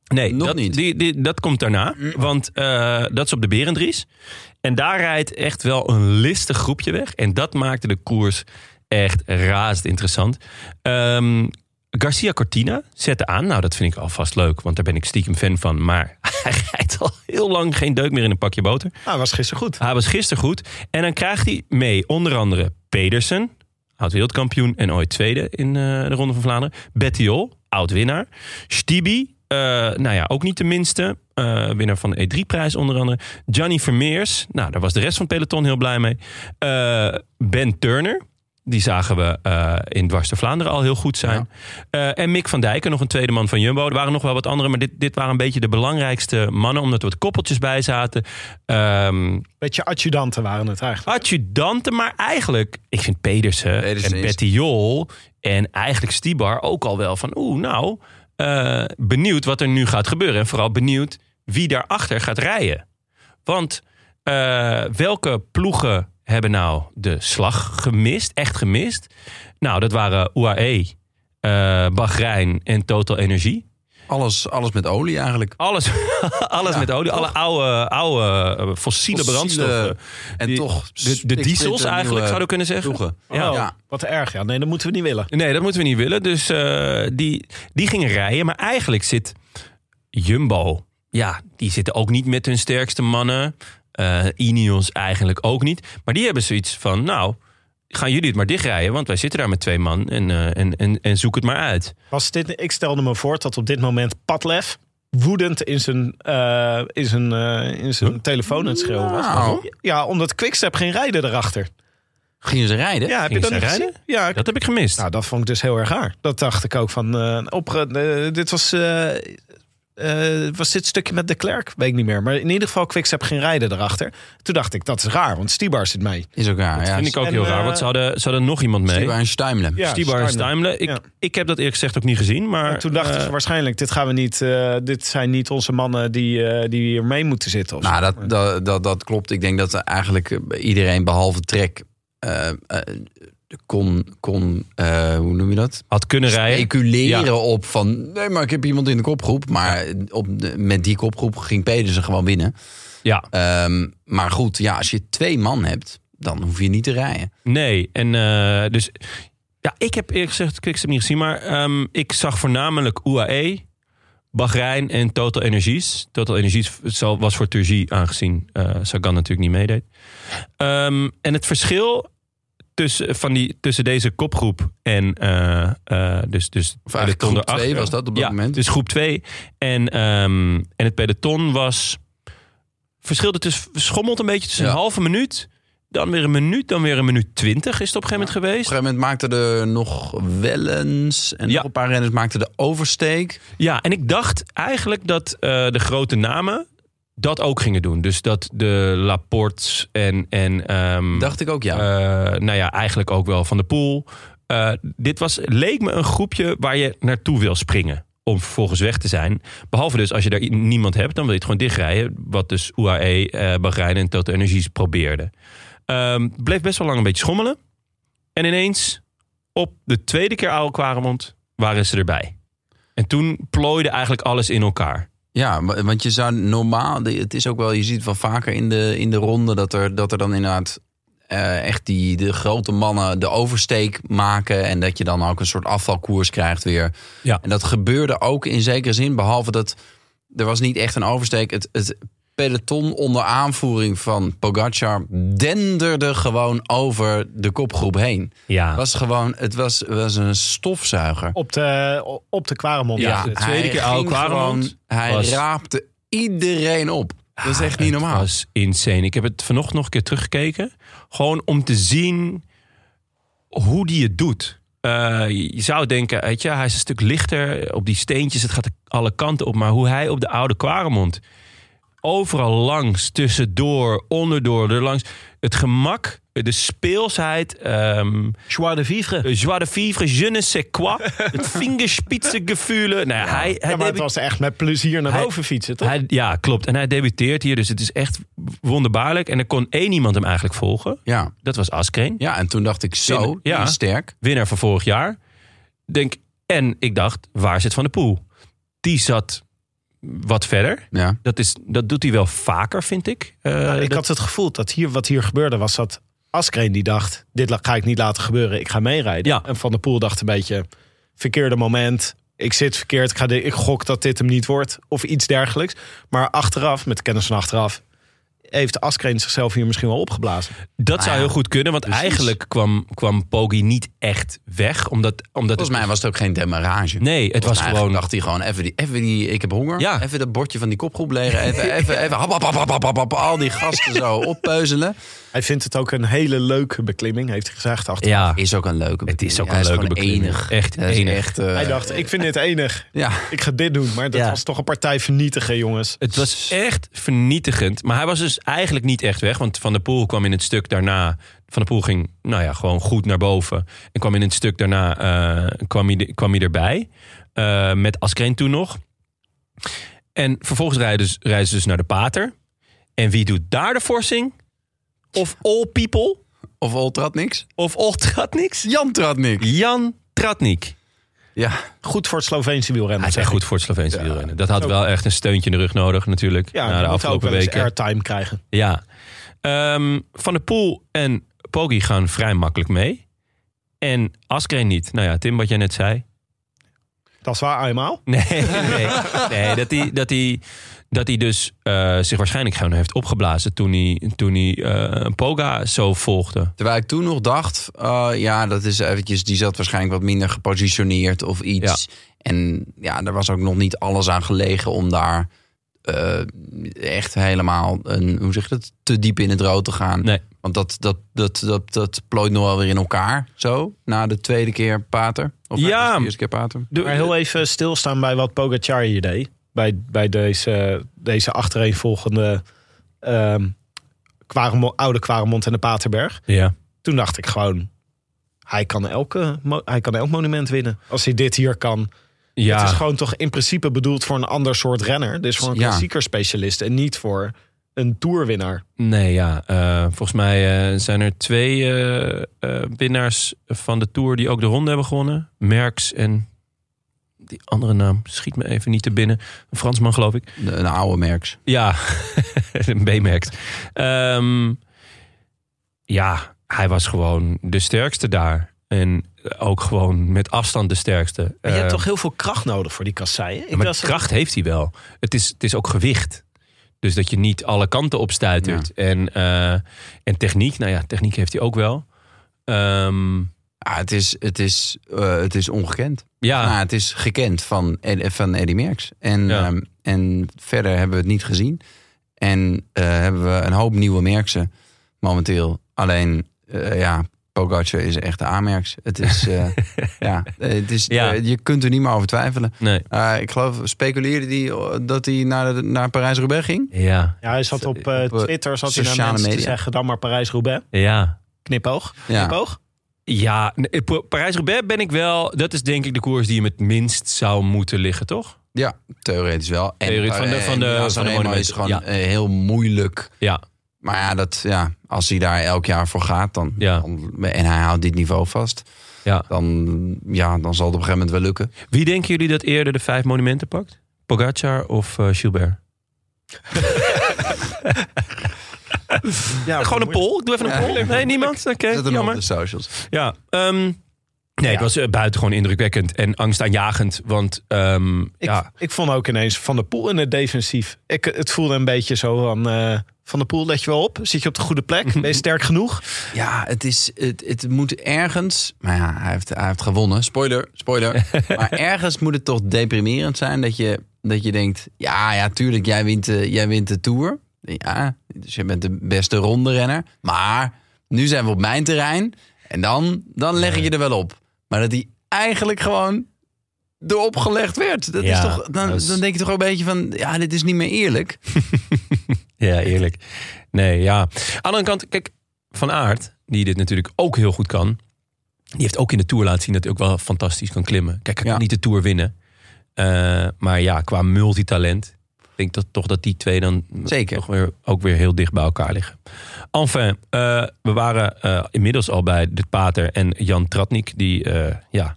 Nee, Nog niet. Dat komt daarna. Want dat is op de Berendries. En daar rijdt echt wel een listig groepje weg. En dat maakte de koers echt razend interessant. Garcia Cortina zette aan. Nou, dat vind ik alvast leuk, want daar ben ik stiekem fan van. Maar hij rijdt al heel lang geen deuk meer in een pakje boter. Hij was gisteren goed. En dan krijgt hij mee onder andere Pedersen, oud-wereldkampioen en ooit tweede in de Ronde van Vlaanderen. Bettiol, oud-winnaar. Stibi, ook niet de minste. Winnaar van de E3-prijs onder andere. Gianni Vermeers, nou, daar was de rest van het peloton heel blij mee. Ben Turner, die zagen we in Dwars door Vlaanderen al heel goed zijn. Ja. En Mick van Dijken, nog een tweede man van Jumbo. Er waren nog wel wat andere, maar dit waren een beetje de belangrijkste mannen, omdat er wat koppeltjes bij zaten. Beetje adjudanten waren het eigenlijk. Adjudanten, maar eigenlijk, ik vind Pedersen en Bettiol en eigenlijk Stibar ook al wel van, benieuwd wat er nu gaat gebeuren. En vooral benieuwd wie daarachter gaat rijden. Want welke ploegen hebben nou de slag gemist, echt gemist? Nou, dat waren UAE, Bahrein en Total Energie. Alles met olie eigenlijk. Alles met olie. Alle oude fossiele brandstoffen. En toch de diesels eigenlijk, zouden we kunnen zeggen. Ja. Wat erg, ja. Nee, dat moeten we niet willen. Nee, dat moeten we niet willen. Dus die gingen rijden. Maar eigenlijk zit Jumbo, die zitten ook niet met hun sterkste mannen. Ineos eigenlijk ook niet. Maar die hebben zoiets van, nou, gaan jullie het maar dichtrijden, want wij zitten daar met 2 man en zoek het maar uit. Ik stelde me voor dat op dit moment Padlef woedend in zijn telefoon aan het schreeuwen was. Nou. Ja, omdat Quickstep ging rijden erachter. Gingen ze rijden? Ja, heb je dat niet rijden? gezien? Ja, dat heb ik gemist. Nou, dat vond ik dus heel erg raar. Dat dacht ik ook van, dit was... was dit stukje met de Klerk? Weet ik niet meer. Maar in ieder geval Quickstep ging rijden erachter. Toen dacht ik, dat is raar, want Stibar zit mee. Is ook raar, dat vind ik ook heel raar, want ze hadden nog iemand mee. Stibar en Stuimle. Ja, Stibar en Stuimle. Ik heb dat eerst gezegd ook niet gezien. Maar en toen dachten ze waarschijnlijk, dit gaan we niet. Dit zijn niet onze mannen die hier mee moeten zitten. Dat klopt. Ik denk dat eigenlijk iedereen behalve Trek hoe noem je dat? Had kunnen rijden. Speculeren op van, nee, maar ik heb iemand in de kopgroep. Maar met die kopgroep ging Pedersen gewoon winnen. Ja. Maar goed, als je 2 man hebt, dan hoef je niet te rijden. Nee, en dus... Ja, ik heb eerlijk gezegd Quickstep niet gezien, maar ik zag voornamelijk UAE, Bahrein en Total Energies. Total Energies was voor Turgis aangezien Sagan natuurlijk niet meedeed. En het verschil tussen deze kopgroep en dus peloton groep 2 was dat op dat moment. Dus groep 2 en het peloton verschilde schommelt een beetje tussen een halve minuut, dan weer een minuut, dan weer een minuut 20 is het op een gegeven moment geweest. Op een gegeven moment maakten er nog Wellens en nog een paar renners maakten de oversteek. Ja, en ik dacht eigenlijk dat de grote namen dat ook gingen doen. Dus dat de Laporte en dacht ik ook, ja. Eigenlijk ook wel Van der Poel. Dit leek me een groepje waar je naartoe wil springen om vervolgens weg te zijn. Behalve dus als je daar niemand hebt, dan wil je het gewoon dichtrijden. Wat dus UAE, Bahrein en Total Energies probeerden. Bleef best wel lang een beetje schommelen. En ineens, op de tweede keer Oude Kwaremond, waren ze erbij. En toen plooide eigenlijk alles in elkaar. Ja, want je zou normaal, het is ook wel, je ziet het wel vaker in de ronde dat er dan inderdaad echt de grote mannen de oversteek maken en dat je dan ook een soort afvalkoers krijgt weer. Ja. En dat gebeurde ook in zekere zin, behalve dat er was niet echt een oversteek. Het peloton onder aanvoering van Pogacar denderde gewoon over de kopgroep heen. Ja. Het was een stofzuiger. Op de Kwaremond. Ja, de tweede keer Oude Kwaremond. Hij raapte iedereen op. Dat is echt niet normaal. Het was insane. Ik heb het vanochtend nog een keer teruggekeken. Gewoon om te zien hoe die het doet. Je zou denken, weet je, hij is een stuk lichter op die steentjes. Het gaat alle kanten op. Maar hoe hij op de Oude Kwaremond overal langs, tussendoor, onderdoor, erlangs. Het gemak, de speelsheid. Joie de vivre. Joie de vivre, je ne sais quoi. Het vingerspitsengevoel. Nou, maar het was echt met plezier naar boven fietsen, toch? Ja, klopt. En hij debuteert hier, dus het is echt wonderbaarlijk. En er kon 1 iemand hem eigenlijk volgen. Ja. Dat was Askreen. Ja, en toen dacht ik die is sterk. Winnaar van vorig jaar. En ik dacht, waar zit Van der Poel? Die zat wat verder. Ja. Dat doet hij wel vaker, vind ik. Ik had het gevoel dat wat hier gebeurde was dat Askreen die dacht, dit ga ik niet laten gebeuren, ik ga meerijden. Ja. En Van der Poel dacht een beetje, verkeerde moment, ik zit verkeerd, ik gok dat dit hem niet wordt of iets dergelijks. Maar achteraf, met de kennis van achteraf, heeft Askreen zichzelf hier misschien wel opgeblazen. Dat zou heel goed kunnen, want precies. eigenlijk kwam Poggi niet echt weg. Omdat Volgens mij was het ook geen demarrage. Nee, het was gewoon... dacht hij gewoon even die ik heb honger. Ja. Even dat bordje van die kopgroep legen. Even hap, al die gasten zo oppeuzelen. Hij vindt het ook een hele leuke beklimming, heeft hij gezegd. Achteraf. Ja, Is ook een leuke beklimming. het is ook Hij een leuke gewoon beklimming. enig. Echt Dat is enig. echt, Hij dacht, ik vind dit enig. Ja. Ik ga dit doen. Maar dat Ja. was toch een partij vernietigen, jongens. Het was echt vernietigend. Maar hij was dus eigenlijk niet echt weg. Want Van der Poel kwam in het stuk daarna... Van der Poel ging gewoon goed naar boven. En kwam in het stuk daarna kwam hij erbij. Met Askreen toen nog. En vervolgens rijden ze dus naar de Pater. En wie doet daar de forsing? Of all people? Of Ol Tratniks? Of all Tratniks? Jan Tratnik. Jan Tratnik. Ja. Goed voor het Sloveense wielrennen. Hij is echt zeg goed ik. voor het Sloveense Ja. wielrennen. Dat had wel echt een steuntje in de rug nodig natuurlijk. Ja, na de die moeten ook afgelopen wel eens weken. airtime krijgen. Ja. Van der Poel en Poggi gaan vrij makkelijk mee. En Askreen niet. Nou ja, Tim, wat jij net zei. Dat is waar, eenmaal. Nee, dat hij dus zich waarschijnlijk gewoon heeft opgeblazen toen hij Poga zo volgde. Terwijl ik toen nog dacht, dat is eventjes, die zat waarschijnlijk wat minder gepositioneerd of iets. Ja. En ja, er was ook nog niet alles aan gelegen om daar echt helemaal te diep in het rood te gaan. Nee. Want dat plooit nog wel weer in elkaar, zo, na de tweede keer Pater. Of Ja. de eerste keer Pater. Maar heel even stilstaan bij wat Pogacar hier deed. Bij deze achtereenvolgende oude Quaremont en de Paterberg. Ja. Toen dacht ik gewoon, hij kan elk monument winnen. Als hij dit hier kan. Ja. Het is gewoon toch in principe bedoeld voor een ander soort renner. Dus voor een klassieker specialist en niet voor een toerwinnaar. Nee, ja. Volgens mij zijn er 2 winnaars van de Tour die ook de ronde hebben gewonnen. Merckx en die andere naam schiet me even niet te binnen. Een Fransman, geloof ik. Een oude Merckx. Ja, een B-Merckx. Hij was gewoon de sterkste daar. En ook gewoon met afstand de sterkste. Maar je hebt toch heel veel kracht nodig voor die kasseien? Maar kracht heeft hij wel. Het is ook gewicht. Dus dat je niet alle kanten opstuitert. Ja. En techniek, techniek heeft hij ook wel. Het is ongekend. Ja. Het is gekend van Eddy Merckx. En verder hebben we het niet gezien. En hebben we een hoop nieuwe Merckxen momenteel. Alleen, Pogacar is echt de A-Merckx. Het is, je kunt er niet meer over twijfelen. Nee. Ik geloof, speculeerde dat hij naar Parijs-Roubaix ging? Ja. Ja, hij zat op Twitter hij naar mensen media te zeggen, dan maar Parijs-Roubaix. Ja. Knipoog. Ja. Knipoog. Ja, Parijs-Roubaix ben ik wel... Dat is denk ik de koers die hem het minst zou moeten liggen, toch? Ja, theoretisch wel. Theoretisch van de monumenten. Is gewoon heel moeilijk. Ja. Maar als hij daar elk jaar voor gaat, dan en hij houdt dit niveau vast, dan zal het op een gegeven moment wel lukken. Wie denken jullie dat eerder de 5 monumenten pakt? Pogacar of Gilbert? Gewoon een poll. Ik doe even een poll. Nee, niemand? Oké, Zet hem jammer. op de socials. Ja, het was buitengewoon indrukwekkend en angstaanjagend. Want ik vond ook ineens Van der Poel in het defensief. Het voelde een beetje zo van der Poel, let je wel op. Zit je op de goede plek? Ben je sterk genoeg? Ja, het moet ergens... Maar ja, hij heeft gewonnen. Spoiler. Maar ergens moet het toch deprimerend zijn dat je denkt... Ja, tuurlijk, jij wint de Tour. Ja, dus je bent de beste ronderenner. Maar nu zijn we op mijn terrein. En dan leg ik je er wel op. Maar dat hij eigenlijk gewoon erop gelegd werd. Dat is toch, dan denk je toch ook een beetje van... Ja, dit is niet meer eerlijk. Ja, eerlijk. Nee, ja. Aan de andere kant, kijk, Van Aert, die dit natuurlijk ook heel goed kan... die heeft ook in de Tour laten zien dat hij ook wel fantastisch kan klimmen. Kijk, hij kan niet de Tour winnen. Maar qua multitalent... Ik denk dat die twee dan toch ook weer heel dicht bij elkaar liggen. Enfin, we waren inmiddels al bij de Pater en Jan Tratnik... die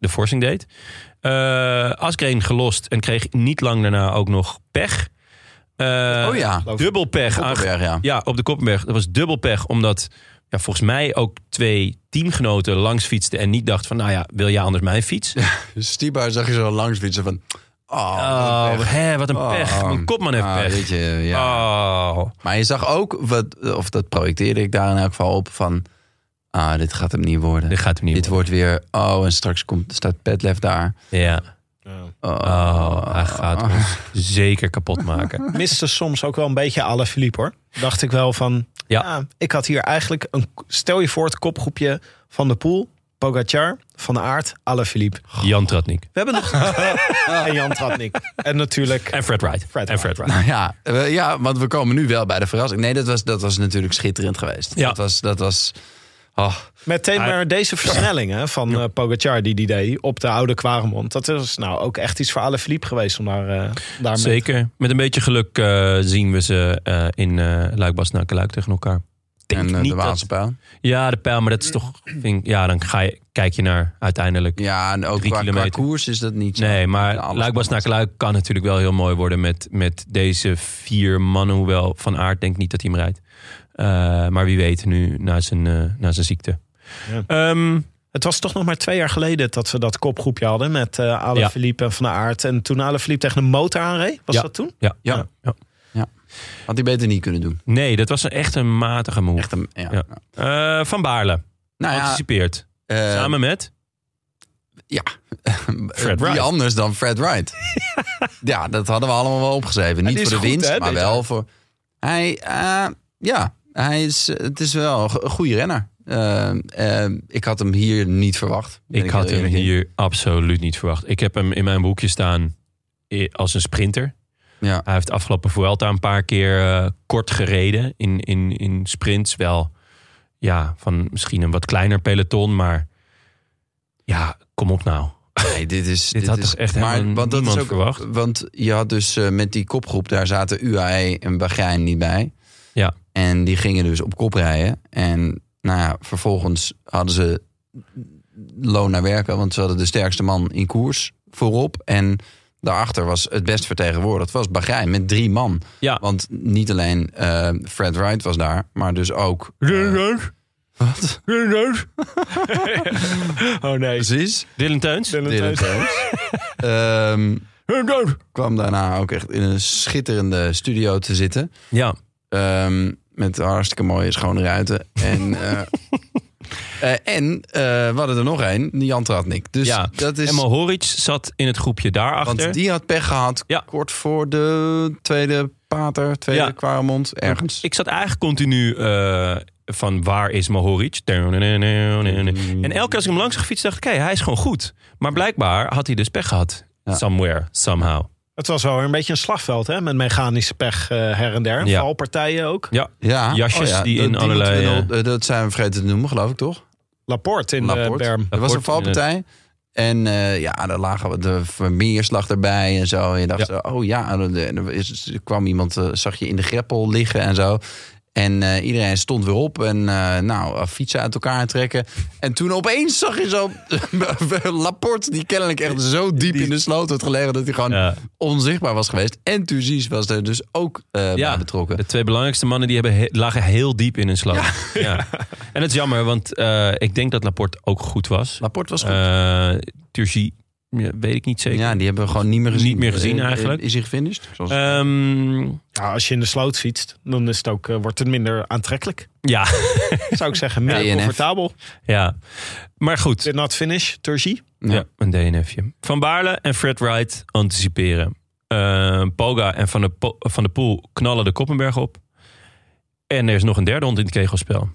de forsing deed. Asgreen gelost en kreeg niet lang daarna ook nog pech. Dubbel pech. Ja, op de Koppenberg. Dat was dubbel pech, omdat volgens mij ook 2 teamgenoten langs fietsten en niet dacht van, wil jij anders mijn fiets? Ja, dus Stibar zag je zo langs fietsen van... wat een pech. Mijn kopman heeft pech. Weet je, ja. Maar je zag ook, of dat projecteerde ik daar in elk geval op, van... dit gaat hem niet worden. Dit wordt weer... en straks staat Petlef daar. Ja. Hij gaat ons zeker kapot maken. Miste soms ook wel een beetje Alaphilippe, hoor. Dacht ik wel van... ik had hier eigenlijk stel je voor het kopgroepje Van der Poel, Pogacar, Van Aert, Alaphilippe. Jan Tratnik. We hebben nog... en Jan Tratnik. En natuurlijk... En Fred Wright. Nou want we komen nu wel bij de verrassing. Nee, dat was natuurlijk schitterend geweest. Ja. Dat was Meteen maar deze versnelling van Pogacar die deed op de oude Quaremont. Dat is nou ook echt iets voor Alaphilippe geweest om daar Zeker. Met een beetje geluk zien we ze in Luik-Bastenaken-Luik tegen elkaar. En de Waalse pijl. Ja, de pijl, maar dat is toch... dan kijk je naar uiteindelijk. Ja, en ook qua koers is dat niet zo. Nee, maar Luik-Bastenaken-Luik kan natuurlijk wel heel mooi worden met deze 4 mannen. Hoewel Van Aert denk niet dat hij hem rijdt. Maar wie weet nu na zijn ziekte. Ja. Het was toch nog maar 2 jaar geleden dat we dat kopgroepje hadden met Alaphilippe en Van Aert. En toen Alaphilippe tegen een motor aanreed, was dat toen? Ja. Had hij beter niet kunnen doen. Nee, dat was echt een matige move. Van Baarle. Anticipeert. Samen met... Fred Wright. Wie anders dan Fred Wright. Ja, dat hadden we allemaal wel opgeschreven. Niet voor de winst, maar wel voor... Het is wel een goede renner. Ik had hem hier niet verwacht. Ik had hem hier absoluut niet verwacht. Ik heb hem in mijn boekje staan als een sprinter. Ja. Hij heeft afgelopen Vuelta een paar keer kort gereden in sprints. Wel van misschien een wat kleiner peloton, maar kom op nou. Nee, dit had toch echt helemaal niemand verwacht. Want je had dus met die kopgroep, daar zaten UAE en Bahrein niet bij. Ja. En die gingen dus op kop rijden. En vervolgens hadden ze loon naar werken, want ze hadden de sterkste man in koers voorop. En daarachter was het best vertegenwoordigd. Het was Bahrein met 3 man. Ja. Want niet alleen Fred Wright was daar, maar dus ook... Wat? Oh nee. Precies. Dylan Teuns. Kwam daarna ook echt in een schitterende studio te zitten. Ja. Met hartstikke mooie schone ruiten. En we hadden er nog een, Jan Tratnik. Dus dat is... En Mohoric zat in het groepje daarachter. Want die had pech gehad kort voor de tweede Quaremont, ergens. Ik zat eigenlijk continu van waar is Mohoric? En elke keer als ik hem langs gefietst dacht ik, hij is gewoon goed. Maar blijkbaar had hij dus pech gehad. Somewhere, somehow. Het was wel een beetje een slagveld, hè? Met mechanische pech her en der. Ja. Valpartijen ook. Ja. Jasjes die in allerlei... Dat zijn we vergeten te noemen, geloof ik, toch? Laporte in Berm. Dat was een valpartij. En daar lagen de Vermeerslag erbij en zo. En je dacht er kwam iemand, zag je in de greppel liggen en zo. En iedereen stond weer op en fietsen uit elkaar trekken. En toen opeens zag je zo Laporte, die kennelijk echt zo diep in de sloot had gelegen dat hij gewoon onzichtbaar was geweest. En Thuzies was er dus ook bij betrokken. De 2 belangrijkste mannen die lagen heel diep in een sloot. Ja. En het is jammer, want ik denk dat Laporte ook goed was. Laporte was goed. Thuzies, weet ik niet zeker. Ja, die hebben we gewoon niet meer gezien. Eigenlijk. Is hij gefinished? Als je in de sloot fietst, dan is het ook, wordt het minder aantrekkelijk. Ja. Zou ik zeggen, minder comfortabel. Ja, maar goed. Did not finish, Turgi. Ja, een DNF'je. Van Baarle en Fred Wright anticiperen. Poga en Van der Poel knallen de Koppenberg op. En er is nog een derde hond in het kegelspel.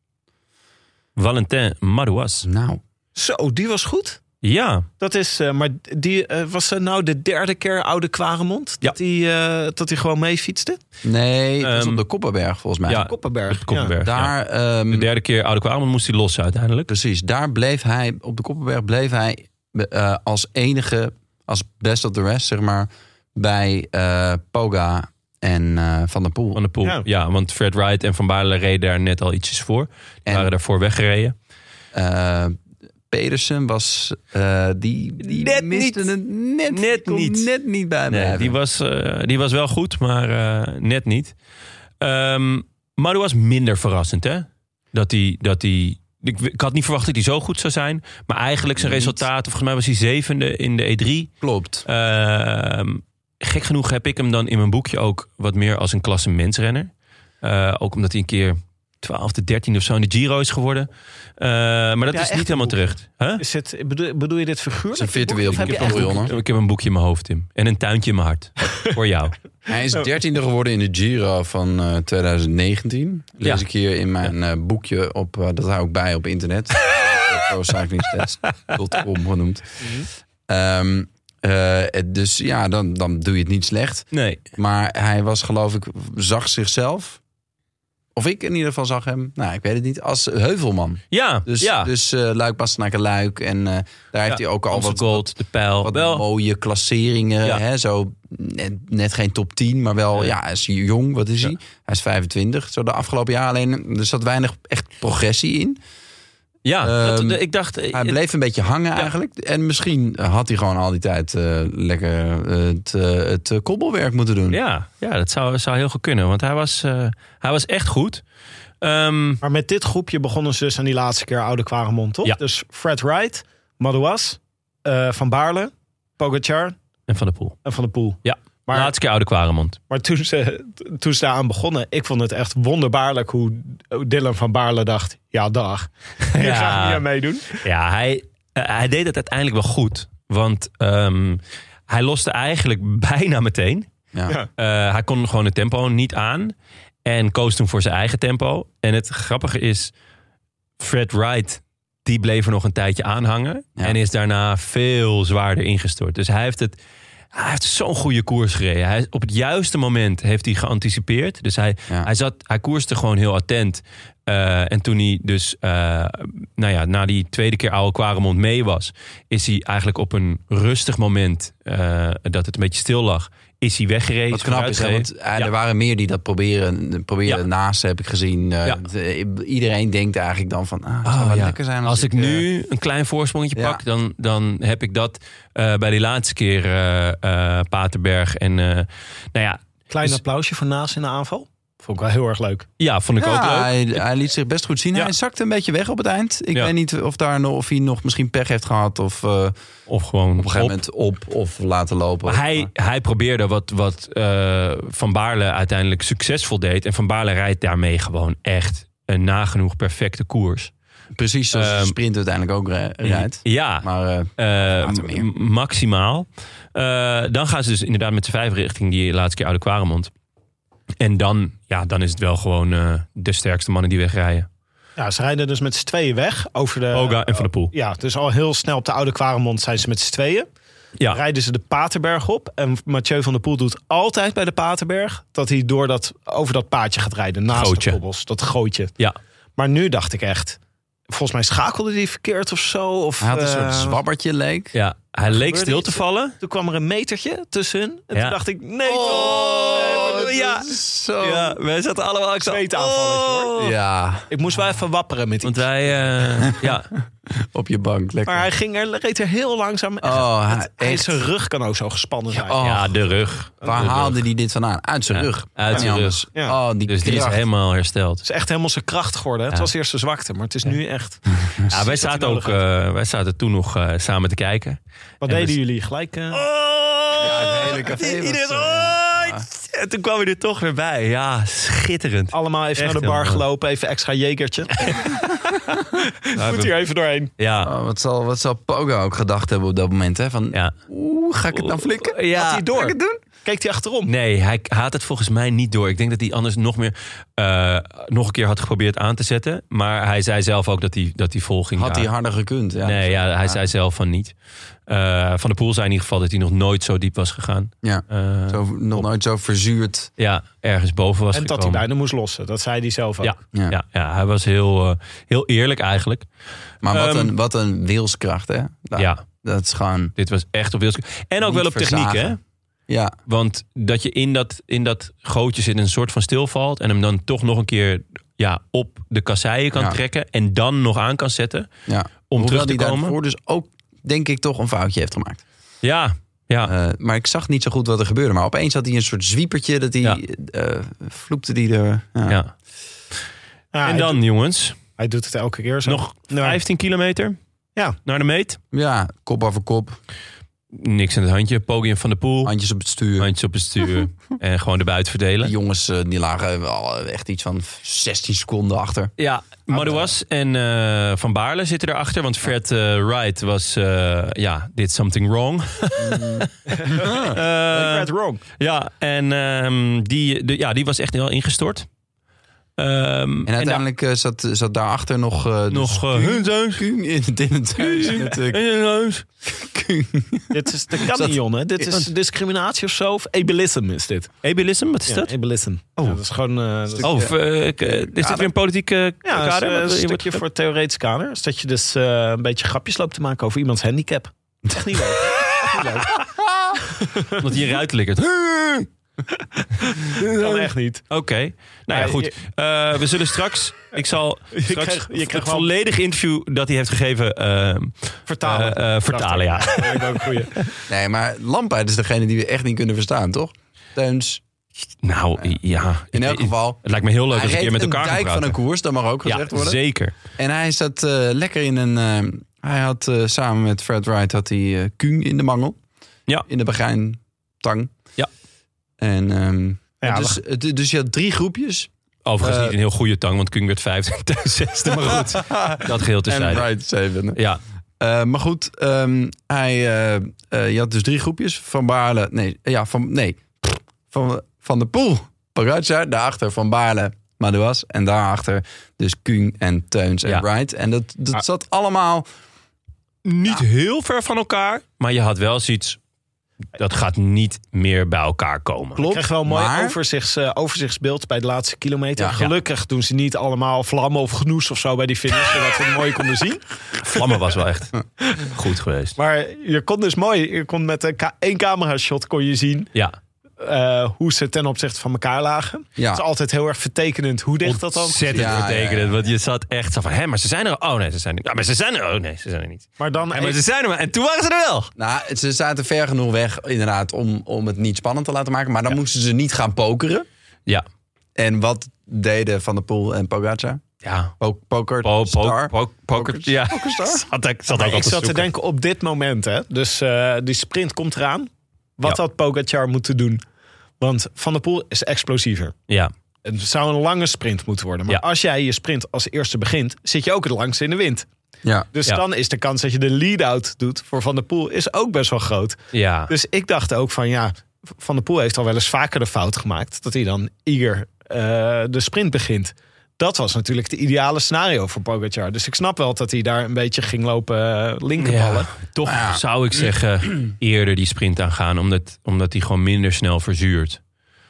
Valentin Madouas. Nou. Zo, die was goed. Ja. Dat is, maar die was nou de 3e keer oude Quaremont? Dat hij gewoon mee fietste? Nee, dat was op de Koppenberg volgens mij. Ja, Koppenberg. Daar, de 3e keer oude Quaremont moest hij lossen uiteindelijk. Precies, daar bleef hij, op de Koppenberg bleef hij als enige, als best of the rest, zeg maar, bij Poga en Van der Poel. Van der Poel, ja, want Fred Wright en Van Baarle reden daar net al ietsjes voor. Die waren daarvoor weggereden. Pedersen was... die Net miste niet. het net niet bij Nee, die was wel goed, maar net niet. Maar dat was minder verrassend, hè? Dat hij ik had niet verwacht dat hij zo goed zou zijn. Maar eigenlijk zijn resultaten... Volgens mij was hij 7e in de E3. Klopt. Gek genoeg heb ik hem dan in mijn boekje ook wat meer als een klassementsrenner. Ook omdat hij een keer 12e, 13e of zo in de Giro is geworden. Maar dat is niet helemaal terug. Huh? Is het, bedoel je dit figuurlijk? Het is een virtueel boekje. Ik heb een boekje in mijn hoofd, Tim. En een tuintje in mijn hart. Voor jou. Hij is 13e geworden in de Giro van 2019. Lees ik hier in mijn boekje op. Dat hou ik bij op internet. procyclingstats.com genoemd. Dus ja, dan doe je het niet slecht. Nee. Maar hij was, geloof ik, zag zichzelf... Of ik in ieder geval zag hem, nou, ik weet het niet, als heuvelman. Ja, Dus Luik, Bastenaken, Luik. En daar heeft hij ook al wat Gold, de pijl. Wat mooie klasseringen. Ja. Hè, zo net geen top 10, maar wel, hij is jong. Wat is hij? Hij is 25. Zo de afgelopen jaar alleen, er zat weinig echt progressie in. Ja, ik dacht... Hij bleef een beetje hangen eigenlijk. En misschien had hij gewoon al die tijd lekker het kobbelwerk moeten doen. Ja, dat zou heel goed kunnen. Want hij was echt goed. Maar met dit groepje begonnen ze dus aan die laatste keer Oude Quaremont, toch? Ja. Dus Fred Wright, Madouas, Van Baarle, Pogacar En Van der Poel. Ja, maar, laatste keer Oude Quaremont. Maar toen ze daaraan begonnen, ik vond het echt wonderbaarlijk hoe Dylan van Baarle dacht, ja dag, hier ga ik niet aan meedoen. Ja, hij deed het uiteindelijk wel goed. Want hij loste eigenlijk bijna meteen. Ja. Hij kon gewoon het tempo niet aan. En koos toen voor zijn eigen tempo. En het grappige is, Fred Wright, die bleef er nog een tijdje aanhangen. Ja. En is daarna veel zwaarder ingestort. Dus hij heeft zo'n goede koers gereden. Op het juiste moment heeft hij geanticipeerd. Dus hij koerste gewoon heel attent. En toen hij dus na die tweede keer Oude Quaremont mee was, is hij eigenlijk op een rustig moment dat het een beetje stil lag, is hij weggereden. Wat knap is, want er waren meer die dat proberen naast, heb ik gezien. Iedereen denkt eigenlijk dan van, het zou wel lekker zijn als ik nu een klein voorsprongetje pak, dan heb ik dat bij die laatste keer Paterberg. En Klein applausje voor Naas in de aanval. Vond ik wel heel erg leuk. Ja, vond ik ook leuk. Hij liet zich best goed zien. Ja. Hij zakte een beetje weg op het eind. Ik weet niet of hij nog misschien pech heeft gehad. Of gewoon op een gegeven moment op of laten lopen. Maar hij probeerde wat Van Baarle uiteindelijk succesvol deed. En Van Baarle rijdt daarmee gewoon echt een nagenoeg perfecte koers. Precies zoals de sprint uiteindelijk ook rijdt. Ja, maar maximaal. Dan gaan ze dus inderdaad met z'n 5 richting die laatste keer Oude Quaremont. En dan is het wel gewoon de sterkste mannen die wegrijden. Ja, ze rijden dus met z'n tweeën weg. Over de Poga en Van der Poel. Ja, dus al heel snel op de Oude Quaremont zijn ze met z'n tweeën. Ja. Rijden ze de Paterberg op. En Mathieu van der Poel doet altijd bij de Paterberg dat hij over dat paadje gaat rijden. Naast de kobbels, dat gootje. Ja. Maar nu dacht ik echt, volgens mij schakelde hij verkeerd of zo. Of, hij had een soort zwabbertje leek. Ja, hij leek stil te vallen. Toen kwam er een metertje tussenin. En toen dacht ik, nee. Ja, wij zaten allemaal ook zo. Zweetaanvalletje, hoor. Ja. Ik moest wel even wapperen met iets. Want wij, op je bank, lekker. Maar hij reed er heel langzaam. Zijn rug kan ook zo gespannen zijn. Ja, de rug. Waar haalde hij dit vandaan? Uit zijn rug. Uit zijn rug. Ja. Dus die is helemaal hersteld. Het is echt helemaal zijn kracht geworden. Het was eerst zijn zwakte, maar het is nu echt... Ja, wij zaten toen nog samen te kijken. Wat deden jullie? Gelijk... het hele café En toen kwam we er toch weer bij. Ja, schitterend. Allemaal even naar de bar gelopen. Even extra jegertje. Moet hier even doorheen. Ja. Wat zal Poga ook gedacht hebben op dat moment? Hè? Van, ga ik het nou flikken? Ja. Had hij door? Ga ik het doen? Keek hij achterom? Nee, hij had het volgens mij niet door. Ik denk dat hij anders nog een keer had geprobeerd aan te zetten. Maar hij zei zelf ook dat hij vol ging. Had hij harder gekund? Ja. Nee, hij zei zelf van niet. Van der Poel zei in ieder geval dat hij nog nooit zo diep was gegaan. Ja, nog nooit zo verzuurd. Ja, ergens boven was en gekomen. Dat hij bijna moest lossen. Dat zei hij zelf ook. Ja, hij was heel eerlijk eigenlijk. Maar wat een wilskracht, hè? Dat is gewoon... Dit was echt op wilskracht. En ook wel op techniek, hè? Ja. Want dat je in dat gootje zit en een soort van stilvalt en hem dan toch nog een keer op de kasseien kan trekken en dan nog aan kan zetten. Ja. om terug te die komen. daarvoor dus ook, denk ik, toch een foutje heeft gemaakt. Ja. Maar ik zag niet zo goed wat er gebeurde. Maar opeens had hij een soort zwiepertje. Dat hij vloekte die er. Ja. En dan, jongens. Hij doet het elke keer zo. Nog 15 kilometer. Ja. Naar de meet. Ja, kop over kop. Niks in het handje. Podium van de Poel. Handjes op het stuur. En gewoon de buit verdelen. Die jongens die lagen al echt iets van 16 seconden achter. Ja, Madouas en Van Baarle zitten erachter. Want Fred Wright was... did something wrong. Fred wrong. Ja, en die was echt heel ingestort. En uiteindelijk zat daarachter nog hun thuis. Kuhn in het huis. Dit is de Canyon, hè? Dit is discriminatie of zo. Of ableism is dit. Ableism, wat is dat? Ableism. Dat is gewoon... is dit weer een politieke kader? Een stukje voor het theoretisch kader. Is dat je dus een beetje grapjes loopt te maken over iemands handicap. Echt niet leuk. Omdat hij eruit likkert. Dat kan echt niet. Oké. Nou ja, goed. We zullen straks... Ik zal straks het volledige interview dat hij heeft gegeven... vertalen, ja. Nee, maar Lampaert is degene die we echt niet kunnen verstaan, toch? Teuns. Nou, ja. In elk geval... Het lijkt me heel leuk als ik hier met elkaar kan praten. Hij reed een dijk van een koers, dat mag ook gezegd worden. Zeker. En hij zat lekker in een... hij had samen met Fred Wright had hij Kuhn in de mangel. Ja. In de bagijntang. Ja. En dus je had 3 groepjes. Overigens niet een heel goede tang, want Kuhn werd 5e en Teuns 6e. Maar goed, dat geheel terzijde. En Wright 7e. Ja. Maar goed, je had dus 3 groepjes. Van Baarle, Van de Poel, Pogačar, daarachter Van Baarle, Madouas. En daarachter dus Kuhn en Teuns en Wright. En dat zat allemaal... Niet heel ver van elkaar, maar je had wel zoiets... Dat gaat niet meer bij elkaar komen. Klopt. Ik kreeg wel een mooi overzichtsbeeld bij de laatste kilometer. Ja. Gelukkig doen ze niet allemaal vlammen of genoes of zo bij die finish. Zodat we het mooi konden zien. Vlammen was wel echt goed geweest. Maar je kon dus mooi... Je kon met één camera-shot kon je zien... Ja. Hoe ze ten opzichte van elkaar lagen. Ja. Het is altijd heel erg vertekenend hoe dicht dat dan... Ontzettend vertekenend. Want je zat echt zo van... maar ze zijn er... Oh nee, ze zijn er... Ja, maar ze zijn er... Oh nee, ze zijn er niet. Maar dan... Maar ze zijn er maar. En toen waren ze er wel. Nou, ze zaten ver genoeg weg inderdaad om het niet spannend te laten maken. Maar dan moesten ze niet gaan pokeren. Ja. En wat deden Van der Poel en Pogačar? Ja. Pokerstar. Ja. Pokerstar. Ik zat te denken op dit moment. Hè. Dus die sprint komt eraan. Wat had Pogačar moeten doen? Want Van der Poel is explosiever. Ja. Het zou een lange sprint moeten worden. Maar als jij je sprint als eerste begint... zit je ook het langst in de wind. Ja. Dus dan is de kans dat je de lead-out doet voor Van der Poel... is ook best wel groot. Ja. Dus ik dacht ook van Van der Poel heeft al wel eens vaker de fout gemaakt... dat hij dan de sprint begint. Dat was natuurlijk het ideale scenario voor Pogačar. Dus ik snap wel dat hij daar een beetje ging lopen linkerballen. Ja, toch zou ik zeggen eerder die sprint aangaan. Omdat hij gewoon minder snel verzuurt.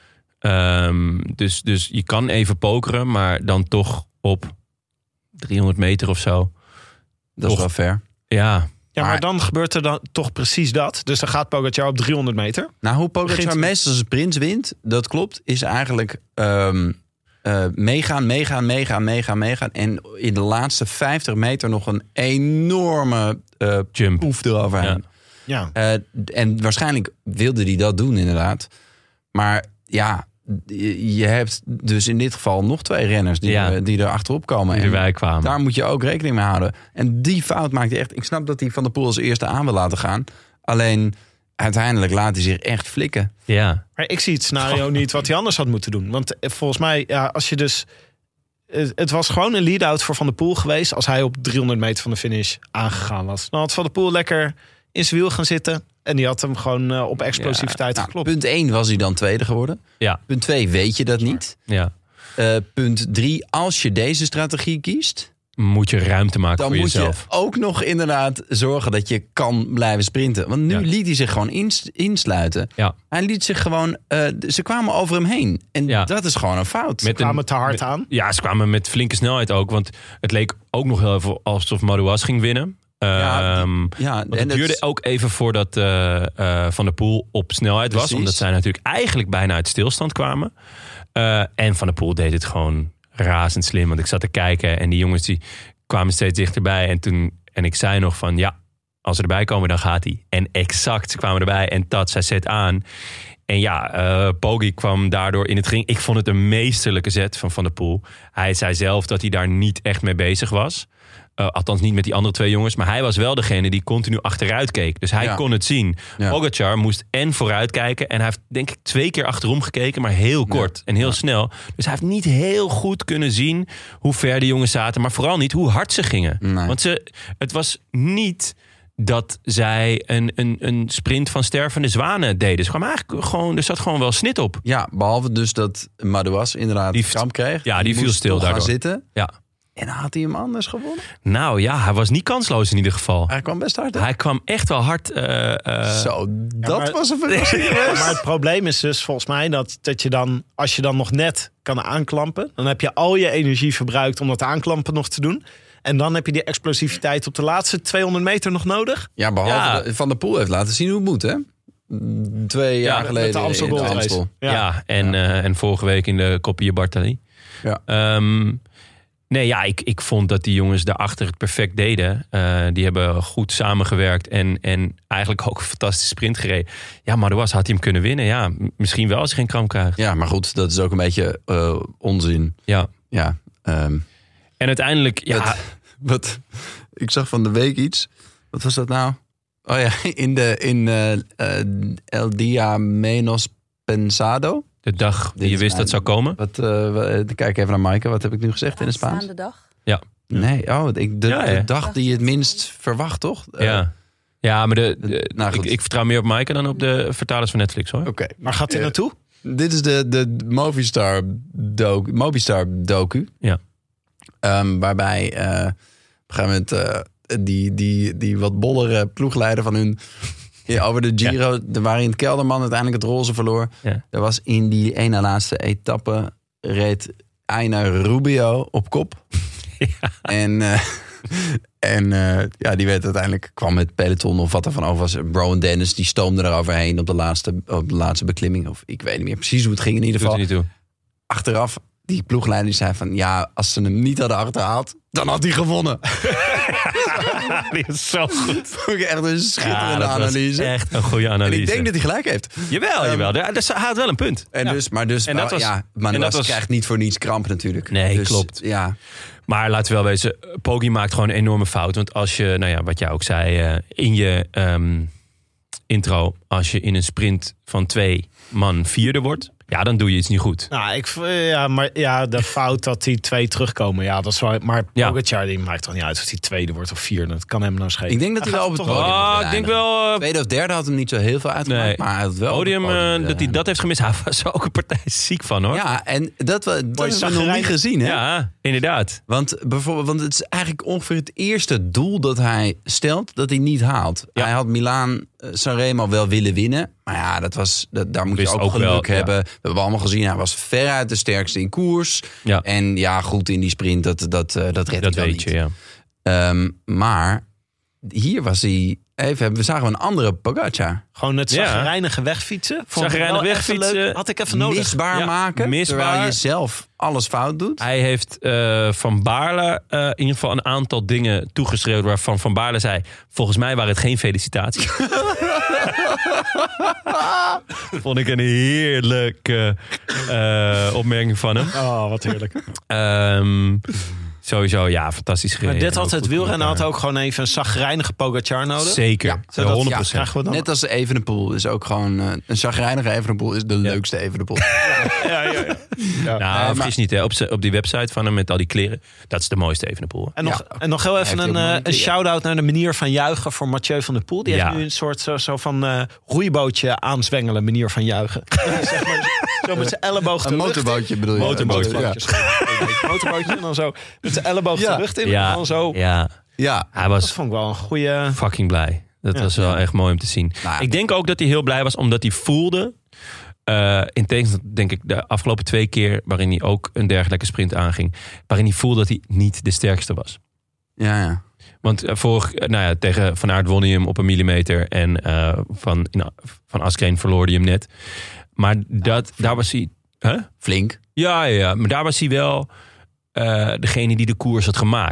Dus je kan even pokeren, maar dan toch op 300 meter of zo. Dat is wel fair. Ja. Ja, maar dan gebeurt er dan toch precies dat. Dus dan gaat Pogačar op 300 meter. Nou, hoe Pogačar meestal zijn sprints wint, dat klopt, is eigenlijk... meegaan. En in de laatste 50 meter nog een enorme jump poef eroverheen. Ja. En waarschijnlijk wilde hij dat doen, inderdaad. Maar ja, je hebt dus in dit geval nog 2 renners die er achterop komen. Die erbij kwamen. Daar moet je ook rekening mee houden. En die fout maakt hij echt... Ik snap dat hij Van der Poel als eerste aan wil laten gaan. Alleen... Uiteindelijk laat hij zich echt flikken. Ja. Maar ik zie het scenario niet wat hij anders had moeten doen. Want volgens mij, als je dus... Het was gewoon een lead-out voor Van der Poel geweest... als hij op 300 meter van de finish aangegaan was. Dan had Van der Poel lekker in zijn wiel gaan zitten... en die had hem gewoon op explosiviteit geklopt. Punt 1 was hij dan tweede geworden. Ja. Punt 2 weet je dat niet. Ja. Punt 3, als je deze strategie kiest... moet je ruimte maken voor jezelf. Dan moet je ook nog inderdaad zorgen dat je kan blijven sprinten. Want nu liet hij zich gewoon insluiten. Ja. Hij liet zich gewoon... ze kwamen over hem heen. En dat is gewoon een fout. Ze kwamen te hard aan. Ja, ze kwamen met flinke snelheid ook. Want het leek ook nog heel even alsof Madouas ging winnen. Want het duurde ook even voordat Van der Poel op snelheid was. Omdat zij natuurlijk eigenlijk bijna uit stilstand kwamen. En Van der Poel deed het gewoon... razend slim, want ik zat te kijken en die jongens die kwamen steeds dichterbij en toen En ik zei nog van, ja, als ze erbij komen, dan gaat hij. En exact, ze kwamen erbij en zij zet aan. En ja, Poggi kwam daardoor in het ring. Ik vond het een meesterlijke zet van Van der Poel. Hij zei zelf dat hij daar niet echt mee bezig was. Althans niet met die andere 2 jongens. Maar hij was wel degene die continu achteruit keek. Dus hij kon het zien. Ja. Pogačar moest en vooruit kijken. En hij heeft denk ik 2 keer achterom gekeken. Maar heel kort en heel snel. Dus hij heeft niet heel goed kunnen zien hoe ver de jongens zaten. Maar vooral niet hoe hard ze gingen. Nee. Want het was niet dat zij een sprint van stervende zwanen deden. Ze kwamen eigenlijk gewoon, er zat gewoon wel snit op. Ja, behalve dus dat Madouas inderdaad die kramp kreeg. Ja, die viel stil daardoor. Gaan zitten. Ja. En had hij hem anders gewonnen? Nou ja, hij was niet kansloos in ieder geval. Hij kwam best hard. Hè? Hij kwam echt wel hard. Zo, dat was een verrassing geweest. Maar het probleem is dus volgens mij dat je dan, als je dan nog net kan aanklampen, dan heb je al je energie verbruikt om dat aanklampen nog te doen. En dan heb je die explosiviteit op de laatste 200 meter nog nodig. Ja, behalve Van der Poel heeft laten zien hoe het moet, hè? 2 jaar geleden met de Amstel Gold Race. Ja, en vorige week in de Coppi Bartali. Ja. Nee, ja, ik vond dat die jongens daarachter het perfect deden. Die hebben goed samengewerkt en eigenlijk ook een fantastische sprint gereden. Ja, Madouas had hij hem kunnen winnen. Ja, misschien wel als hij geen kramp krijgt. Ja, maar goed, dat is ook een beetje onzin. Ja. En uiteindelijk, ik zag van de week iets. Wat was dat nou? Oh ja, in El Dia Menos Pensado. De dag die je wist dat zou komen. Kijk even naar Maaike. Wat heb ik nu gezegd in het Spaans? De dag. Ja. Nee, de dag die je het minst verwacht, toch? Ja, maar ik vertrouw meer op Maaike dan op de vertalers van Netflix, hoor. Oké. Waar gaat hij naartoe? Dit is de Movistar docu. Ja. Waarbij op een gegeven moment die wat bollere ploegleider van hun over de Giro, waarin Kelderman uiteindelijk het roze verloor. Ja. Er was in die ene laatste etappe reed Einar Rubio op kop. Ja. En die werd uiteindelijk, kwam met peloton of wat er van over was. Rowan Dennis, die stoomde eroverheen op de laatste beklimming. Of ik weet niet meer precies hoe het ging in ieder geval. Achteraf, die ploegleider zei van, ja, als ze hem niet hadden achterhaald, dan had hij gewonnen. Die is zo goed. Vond ik echt een schitterende analyse. Echt een goede analyse. En ik denk dat hij gelijk heeft. Jawel. Hij had wel een punt. Maar krijgt niet voor niets kramp natuurlijk. Nee, dus, klopt. Ja. Maar laten we wel wezen, Poggi maakt gewoon een enorme fout. Want als je, wat jij ook zei in je intro, als je in een sprint van 2 man 4e wordt, ja, dan doe je iets niet goed. Nou, de fout dat die 2 terugkomen, ja, dat is wel. Maar Pogačar die maakt toch niet uit of die 2e wordt of 4e. Dat kan hem nou schelen. Ik denk dat hij wel op het podium. Ik denk wel. 2e of 3e had hem niet zo heel veel uitgemaakt. Nee. Maar hij had wel podium, dat hij dat heeft gemist. Hij was ook een partij ziek van, hoor. Ja, en dat hebben we nog niet gezien, hè? Ja, inderdaad. Want het is eigenlijk ongeveer het eerste doel dat hij stelt dat hij niet haalt. Ja. Hij had Milaan Sanremo wel willen winnen. Maar ja, daar moet je ook geluk hebben. Ja. We hebben allemaal gezien, hij was veruit de sterkste in koers. Ja. En ja, goed in die sprint, dat redt hij dan weet niet. Je, ja. Maar hier was hij... we zagen een andere Pogačar. Gewoon het zagrijnige wegfietsen. Zagrijnig wegfietsen. Had ik even nodig. Misbaar maken, terwijl je zelf alles fout doet. Hij heeft Van Baarle in ieder geval een aantal dingen toegeschreeuwd waarvan Van Baarle zei, volgens mij waren het geen felicitaties. Vond ik een heerlijke opmerking van hem. Oh, wat heerlijk. Sowieso, ja, fantastisch gereden. Maar dit had het wielrennen had ook gewoon even een zagrijnige Pogačar nodig. Zeker, ja, 100%. Net als de Evenepoel is ook gewoon... een zagrijnige Evenepoel is de leukste Evenepoel. Nou, vergis niet, hè, op die website van hem met al die kleren. Dat is de mooiste Evenepoel. En nog heel even een shout-out naar de manier van juichen voor Mathieu van der Poel. Die heeft nu een soort zo van roeibootje aanzwengelen manier van juichen. Zeg maar, zo met zijn elleboog de lucht in. Een motorbootje bedoel je? Motorbootje en dan zo met zijn elleboog de lucht in. En dan zo. Ja, hij was dat vond ik wel een goede... fucking blij. Dat was wel echt mooi om te zien. Nou, ik denk ook dat hij heel blij was, omdat hij voelde... in tegenstelling, denk ik, de afgelopen 2 keer... waarin hij ook een dergelijke sprint aanging... waarin hij voelde dat hij niet de sterkste was. Ja. Want tegen Van Aert won hij hem op 1 millimeter... en van Askreen verloor hij hem net. Maar daar was hij... Flink. Ja, maar daar was hij wel... degene die de koers had gemaakt.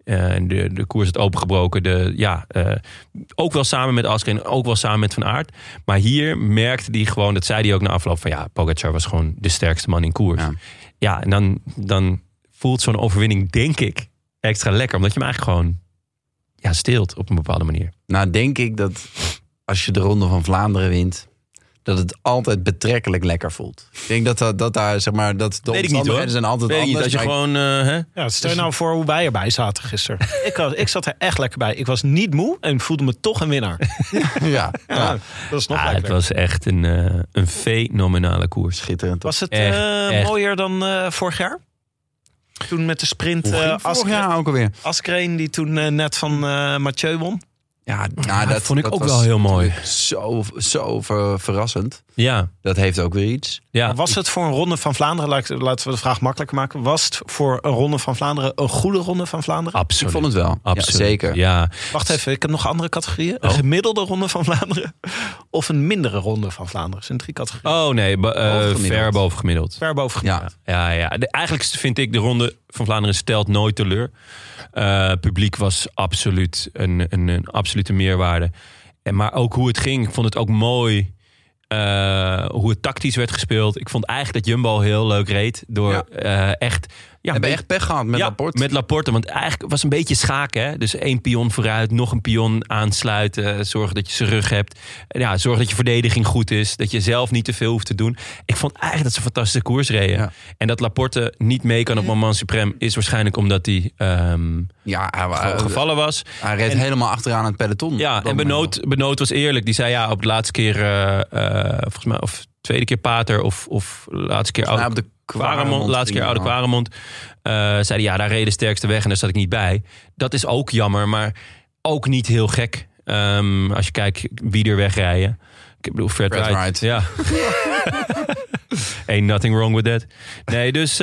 De koers had opengebroken. Ook wel samen met Asgreen, ook wel samen met Van Aert. Maar hier merkte hij gewoon, dat zei hij ook na afloop, van Pogačar was gewoon de sterkste man in koers. Ja, en dan voelt zo'n overwinning, denk ik, extra lekker. Omdat je hem eigenlijk gewoon steelt op een bepaalde manier. Nou, denk ik dat als je de Ronde van Vlaanderen wint, dat het altijd betrekkelijk lekker voelt. Ik denk dat daar, zeg maar, dat de omstandigheden zijn altijd anders. Dat je gewoon... stel je nou voor hoe wij erbij zaten gisteren. Ik zat er echt lekker bij. Ik was niet moe en voelde me toch een winnaar. Ja, dat is nog lekker. Het was echt een fenomenale koers. Schitterend. Was het mooier dan vorig jaar? Toen met de sprint vorig jaar ook alweer. Asgreen, die toen net van Mathieu won. Ja, dat vond ik ook wel heel mooi. Zo verrassend. Ja. Dat heeft ook weer iets. Ja. Maar was het voor een Ronde van Vlaanderen, laten we de vraag makkelijker maken, was het voor een Ronde van Vlaanderen een goede Ronde van Vlaanderen? Absoluut. Ik vond het wel. Absoluut. Ja, zeker. Ja. Wacht even, ik heb nog andere categorieën. Een gemiddelde Ronde van Vlaanderen of een mindere Ronde van Vlaanderen. Dat zijn 3 categorieën. Oh nee, ver boven gemiddeld. Ver boven gemiddeld. Ja. Eigenlijk vind ik de Ronde van Vlaanderen stelt nooit teleur. Publiek was absoluut een absolute meerwaarde. Maar ook hoe het ging, ik vond het ook mooi hoe het tactisch werd gespeeld. Ik vond eigenlijk dat Jumbo heel leuk reed. Door echt... We hebben echt pech gehad met Laporte. Met Laporte, want eigenlijk was een beetje schaken. Hè? Dus 1 pion vooruit, nog een pion aansluiten. Zorgen dat je zijn rug hebt. Zorgen dat je verdediging goed is. Dat je zelf niet te veel hoeft te doen. Ik vond eigenlijk dat ze een fantastische koers reden. Ja. En dat Laporte niet mee kan op Moment Suprême is waarschijnlijk omdat hij gevallen was. Hij reed helemaal achteraan het peloton. Ja, en Benoot was eerlijk. Die zei op de laatste keer, volgens mij, of tweede keer Pater of laatste keer Oude Quaremont, laatste keer Oude Quaremont. Zei hij, daar reed de sterkste weg en daar zat ik niet bij. Dat is ook jammer, maar ook niet heel gek. Als je kijkt wie er wegrijden. Ik bedoel, Fred Wright. Ja. Ain't nothing wrong with that. Nee, dus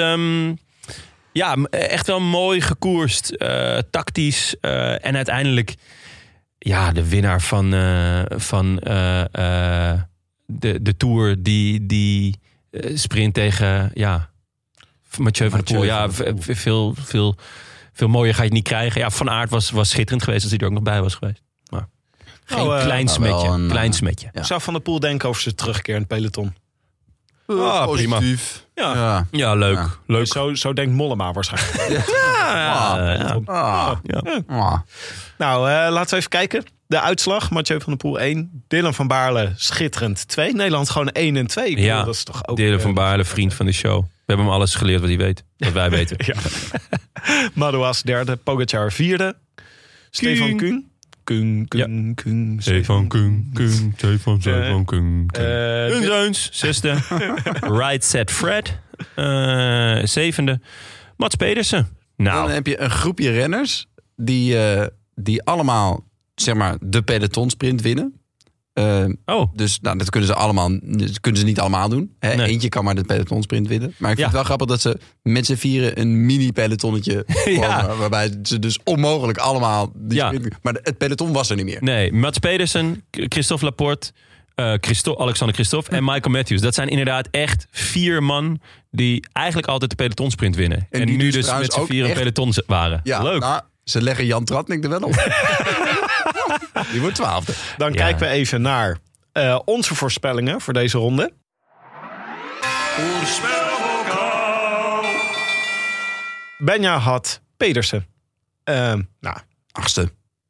echt wel mooi gekoerst. Tactisch. En uiteindelijk de winnaar van de Tour die sprint tegen Mathieu van der Poel. Ja, veel mooier ga je het niet krijgen. Ja, Van Aert was schitterend geweest als hij er ook nog bij was geweest. Maar geen klein smetje. Ik zou Van der Poel denken over zijn terugkeer in het peloton. Positief. Prima. Ja, leuk. Ja. Leuk. Zo denkt Mollema waarschijnlijk. Nou, laten we even kijken. De uitslag, Mathieu van der Poel 1. Dylan van Baarle, schitterend 2. Nederland gewoon 1 en 2. Ja, dat is toch ook, Dylan van Baarle, vriend van de show. We hebben hem alles geleerd wat hij weet. Wat wij weten. Madouas 3e, Pogačar 4e. Stefan Kuhn. Stefan Kuhn. Zeuns, 6e. Right Set Fred, 7e. Mats Pedersen. Nou. Dan heb je een groepje renners die allemaal, zeg maar, de pelotonsprint winnen. Dus dat kunnen ze niet allemaal doen. Hè? Nee. Eentje kan maar de pelotonsprint winnen. Maar ik vind het wel grappig dat ze met z'n vieren een mini-pelotonnetje vormen, waarbij ze dus onmogelijk allemaal die sprint... Maar het peloton was er niet meer. Nee, Mats Pedersen, Christophe Laporte, Alexander Christophe en Michael Matthews. Dat zijn inderdaad echt 4 man die eigenlijk altijd de pelotonsprint winnen. En die nu dus met z'n 4 een peloton waren. Ja, leuk. Nou, ze leggen Jan Tratnik er wel op. Die wordt 12e. Dan kijken we even naar onze voorspellingen voor deze ronde. Benja had Pedersen. 8e.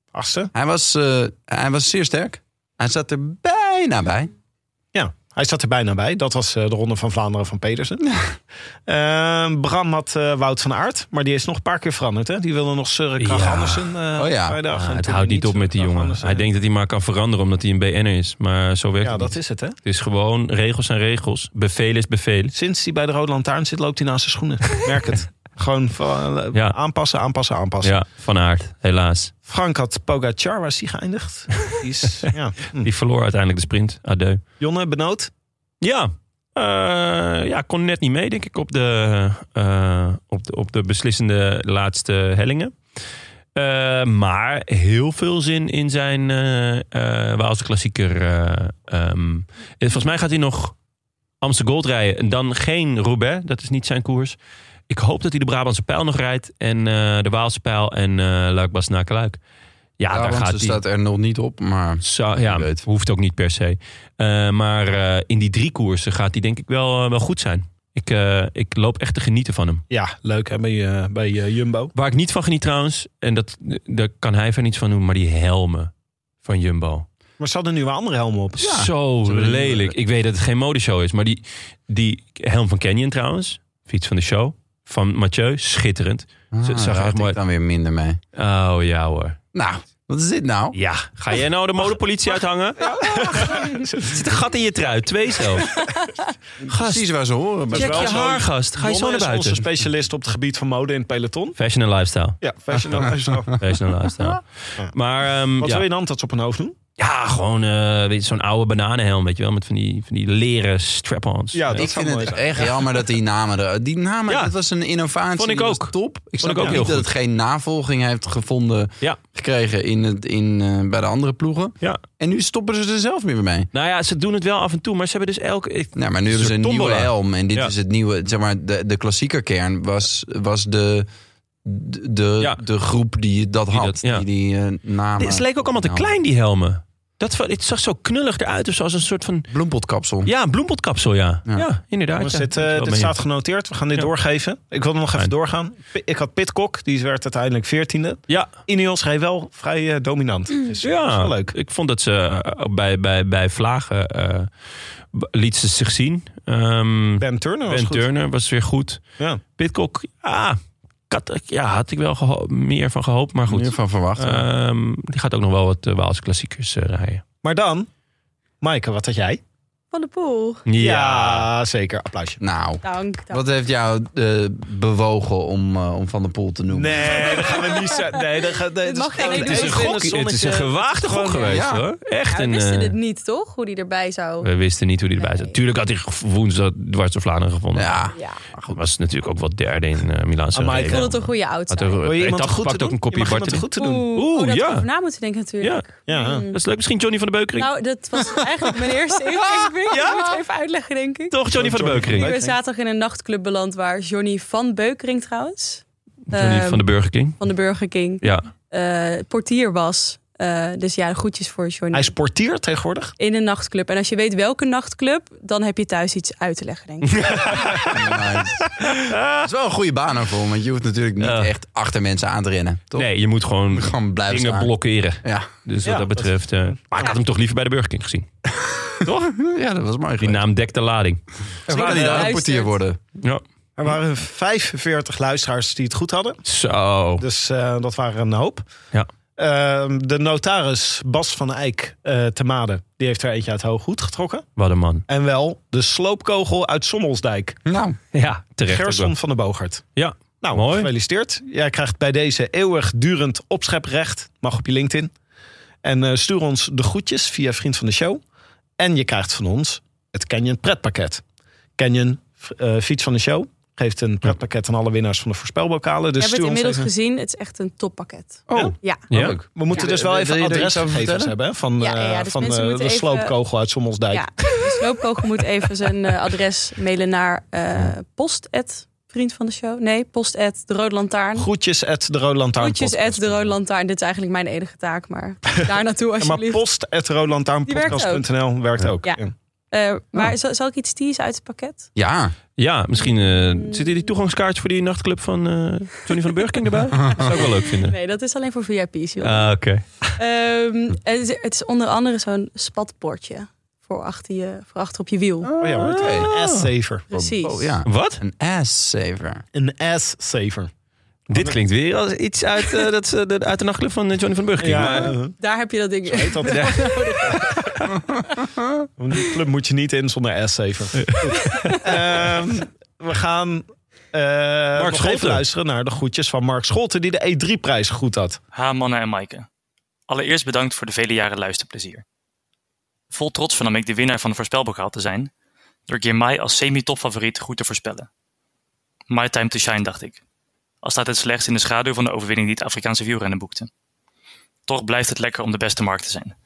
Hij was zeer sterk. Hij zat er bijna bij. Ja, hij zat er bijna bij. Dat was de Ronde van Vlaanderen van Pedersen. Bram had Wout van Aert. Maar die is nog een paar keer veranderd. Hè? Die wilde nog Søren Kragh Andersen. Het houdt niet op met die jongen. Hij denkt dat hij maar kan veranderen omdat hij een BN'er is. Maar zo werkt het niet. Dat is het, hè? Het is gewoon regels zijn regels. Bevel is bevel. Sinds hij bij de Rode Lantaarn zit, loopt hij naast zijn schoenen. Merk het. Gewoon aanpassen. Ja, Van Aert, helaas. Frank had Pogačar, waar is hij geëindigd? Die verloor uiteindelijk de sprint. Adieu. Jonne, Benoot? Ja, kon net niet mee, denk ik, op de beslissende laatste hellingen. Maar heel veel zin in zijn Waalse klassieker. Volgens mij gaat hij nog Amstel Gold rijden. En dan geen Roubaix, dat is niet zijn koers. ik hoop dat hij de Brabantse Pijl nog rijdt. En de Waalse Pijl en Luik-Bastenaken-Luik. Ja, daar gaat hij. staat er nog niet op, maar Hoeft ook niet per se. Maar in die 3 koersen gaat hij denk ik wel goed zijn. Ik loop echt te genieten van hem. Ja, leuk hè, bij Jumbo. Waar ik niet van geniet trouwens, en daar kan hij verder niets van doen, maar die helmen van Jumbo. Maar ze hadden nu wel andere helmen op. Ja, zo lelijk. Ik weet dat het geen modeshow is, maar die helm van Canyon trouwens, fiets van de show, van Mathieu, schitterend. Zag echt mooi. Dan weer minder mee. Oh ja hoor. Nou, wat is dit nou? Ja, ga jij nou de modepolitie uithangen? Er zit een gat in je trui, 2 zelfs. Precies waar ze horen. Check je haar, gast. Ga je zo naar buiten. Onze specialist op het gebied van mode in het peloton. Fashion en lifestyle. Ja, fashion en lifestyle. Fashion en lifestyle. Maar, wat wil je dan dat op een hoofd doen? Ja, gewoon zo'n oude bananenhelm, weet je wel. Met van die leren strap-ons. Ja, ik vind het echt jammer dat die namen... Die namen, dat was een innovatie. Vond ik ook. Top. Ik snap ook heel niet goed dat het geen navolging heeft gevonden... gekregen bij de andere ploegen. Ja. En nu stoppen ze er zelf meer mee. Nou ja, ze doen het wel af en toe. Maar ze hebben dus maar nu hebben ze een nieuwe helm. En dit is het nieuwe... Zeg maar, de klassieker kern was de groep die dat had. Die namen... Het leek ook allemaal te klein, die helmen. Het zag zo knullig eruit, dus als een soort van... bloempotkapsel. Ja, bloempotkapsel, ja. Ja, inderdaad. Dit staat genoteerd. We gaan dit doorgeven. Ik wil nog even doorgaan. Ik had Pidcock, die werd uiteindelijk 14e. Ja. Ineos reed wel vrij dominant. Dus dat is wel leuk. Ik vond dat ze bij Vlagen liet ze zich zien. Ben Turner was weer goed. Ja. Pidcock, had ik wel meer van gehoopt, maar goed. Meer van verwacht. Die gaat ook nog wel wat Waalse klassiekers rijden. Maar dan, Maaike, wat had jij? Van de Poel. Ja, zeker. Applausje. Nou, Dank. Wat heeft jou bewogen om Van der Poel te noemen? Nee, dat gaan we niet zeggen. Nee, dat mag geen. Het is een gewaagde gok geweest, hoor. Echt. We wisten het niet, toch? Hoe die erbij zou... We wisten niet hoe die erbij zou. Tuurlijk had hij woensdag dwars door Vlaanderen gevonden. Ja. Maar goed, was natuurlijk ook wat derde in Milaan. Maar ik vond het een goede outsider. Wil je iemand goed te doen? Ook een kopje Bart goed te doen. Oeh, dat over na moeten denken natuurlijk. Ja. Dat is leuk. Misschien Johnny van de Beukering. Nou, dat was eigenlijk mijn eerste ingeving. Ik moet even uitleggen, denk ik. Toch, Johnny van de Beukering. Ik ben zaterdag in een nachtclub beland waar Johnny van Beukering trouwens. Johnny van de Burger King. Van de Burger King. Ja. Portier was. Dus ja, groetjes voor Johnny. Hij is portier tegenwoordig? In een nachtclub. En als je weet welke nachtclub, dan heb je thuis iets uit te leggen, denk ik. Dat is wel een goede baan ervoor, want je hoeft natuurlijk niet echt achter mensen aan te rennen. Toch? Nee, je moet gewoon blijven dingen staan. blokkeren. Ja. Dus wat dat betreft... maar ik had hem toch liever bij de Burger King gezien. Toch? Ja, dat was mooi. Die naam dekt de lading. Er waren die daar een portier worden. Ja. Er waren 45 luisteraars die het goed hadden. Zo. Dus dat waren een hoop. Ja. De notaris Bas van Eyck te Maden, die heeft er eentje uit hoog goed getrokken. Wat een man. En wel de sloopkogel uit Sommelsdijk. Nou, ja, terecht. Gerson van der Boogert. Ja, nou, mooi. Gefeliciteerd. Jij krijgt bij deze eeuwigdurend opscheprecht. Mag op je LinkedIn. En stuur ons de groetjes via Vriend van de Show. En je krijgt van ons het Canyon pretpakket. Canyon, fiets van de show, geeft een pretpakket aan alle winnaars van de voorspelbokalen. Dus we hebben het inmiddels gezien. Het is echt een toppakket. Oh, ja. Leuk. We moeten dus wel even adresgegevens hebben van, dus van de sloopkogel uit Sommelsdijk. Ja, de sloopkogel moet even zijn adres mailen naar post@vriend van de show. Nee, post@de Rode Lantaarn. Groetjes @de Rode Lantaarn. Groetjes @de Rode Lantaarn. Dit is eigenlijk mijn enige taak, maar daar naartoe alsjeblieft. Maar post@rodelantaarnpodcast.nl werkt ook. Ja. Maar zal ik iets teasen uit het pakket? Ja, misschien zitten die toegangskaartjes voor die nachtclub van Johnny van de Burger King erbij? Dat zou ik wel leuk vinden. Nee, dat is alleen voor VIP's. Oké. Het is onder andere zo'n spatbordje voor achter op je wiel. Oh ja, een ass-saver. Precies. Wat? Een ass-saver. Een ass-saver. Dit klinkt weer als iets uit de nachtclub van Johnny van de Burger King. Ja, maar, daar heb je dat ding. Die club moet je niet in zonder ass-saver. We gaan nog even luisteren naar de groetjes van Mark Scholte, die de E3-prijs goed had. Ha, Manne en Maaike. Allereerst bedankt voor de vele jaren luisterplezier. Vol trots vernam ik de winnaar van de voorspelbokaal te zijn, door Girmay als semi-topfavoriet goed te voorspellen. My time to shine, dacht ik. Al staat het slechts in de schaduw van de overwinning die het Afrikaanse wielrennen boekte. Toch blijft het lekker om de beste markt te zijn.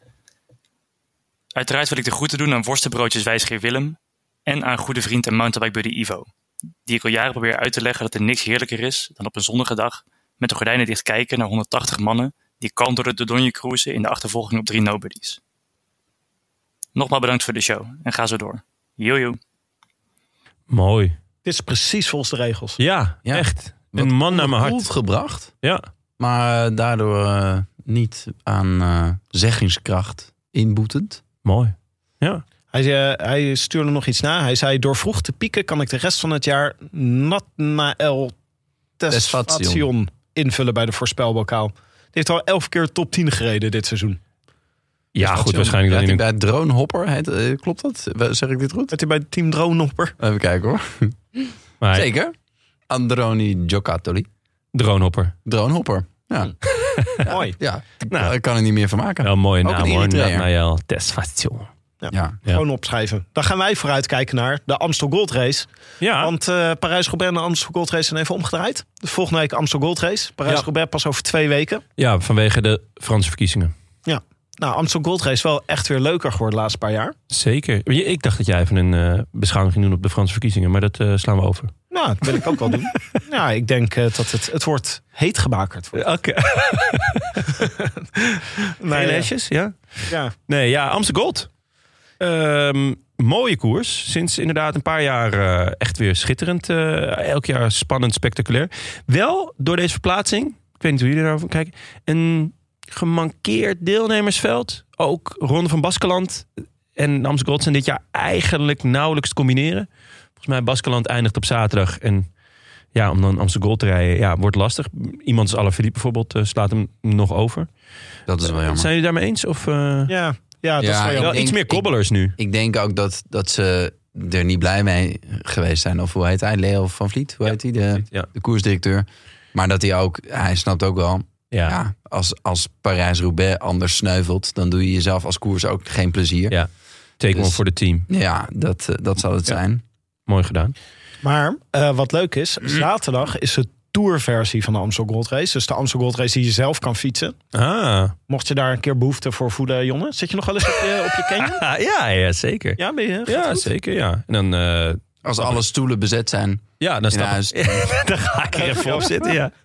Uiteraard wil ik de groeten doen aan worstenbroodjes wijsgeer Willem en aan goede vriend en mountainbike buddy Ivo, die ik al jaren probeer uit te leggen dat er niks heerlijker is dan op een zonnige dag met de gordijnen dicht kijken naar 180 mannen die kalm door de Dordogne cruisen in de achtervolging op 3 nobodies. Nogmaals bedankt voor de show en ga zo door. Jojo. Mooi. Dit is precies volgens de regels. Ja, echt. Een man naar mijn hart. Gebracht, Ja. maar daardoor niet aan zeggingskracht inboetend. Mooi. Ja. Hij stuurde nog iets na. Hij zei, door vroeg te pieken kan ik de rest van het jaar Natnael Tesfation invullen bij de voorspelbokaal. Die heeft al 11 keer top 10 gereden dit seizoen. Ja, goed, waarschijnlijk dat dan hij in bij Dronehopper, klopt dat? Zeg ik dit goed? Heeft hij bij Team Dronehopper? Even kijken hoor. Maar Zeker. Androni Giocattoli. Dronehopper. Dronehopper. Ja. Mooi. Ja, Nou. daar kan er niet meer van maken. Wel een mooie Ook naam een hoor. Eritreër. Nathanael Tesfation. Ja. Gewoon opschrijven. Dan gaan wij vooruitkijken naar de Amstel Gold Race. Ja. Want Parijs-Roubaix en de Amstel Gold Race zijn even omgedraaid. Dus volgende week Amstel Gold Race. Parijs-Roubaix pas over 2 weken. Ja, vanwege de Franse verkiezingen. Nou, Amstel Gold Race is wel echt weer leuker geworden de laatste paar jaar. Zeker. Ik dacht dat jij even een beschouwing ging doen op de Franse verkiezingen. Maar dat slaan we over. Nou, dat wil ik ook wel doen. Ja, ik denk dat het wordt heet gebakerd. Oké. Nee, Lesjes, ja? ja. Nee, ja, Amstel Gold. Mooie koers. Sinds inderdaad een paar jaar echt weer schitterend. Elk jaar spannend, spectaculair. Wel, door deze verplaatsing, ik weet niet hoe jullie daarover kijken, een gemankeerd deelnemersveld. Ook Ronde van Baskeland en Amstel Gold zijn dit jaar eigenlijk nauwelijks te combineren. Volgens mij Baskeland eindigt op zaterdag. En ja, om dan Amstel Gold te rijden, ja, wordt lastig. Iemand als Alaphilippe bijvoorbeeld slaat hem nog over. Dat is wel jammer. Zijn jullie daarmee eens? Of, Ja, dat is wel ik wel jammer. iets meer kobbelers nu. Ik denk ook dat ze er niet blij mee geweest zijn. Of hoe heet hij? Leo van Vliet? Hoe heet hij? De koersdirecteur. Maar dat hij snapt ook wel. Ja, als Parijs-Roubaix anders sneuvelt, dan doe je jezelf als koers ook geen plezier. Ja, take one voor het team. Ja, dat zal het zijn. Mooi gedaan. Maar wat leuk is, zaterdag is de tourversie van de Amstel Gold Race. Dus de Amstel Gold Race die je zelf kan fietsen. Ah. Mocht je daar een keer behoefte voor voelen, jongen. Zit je nog wel eens op je canyon? Ja, zeker. Ja, ben je? Ja, zeker, ja. En dan, Als alle stoelen bezet zijn. ja, dan in huis. dan ga ik er even op zitten, ja.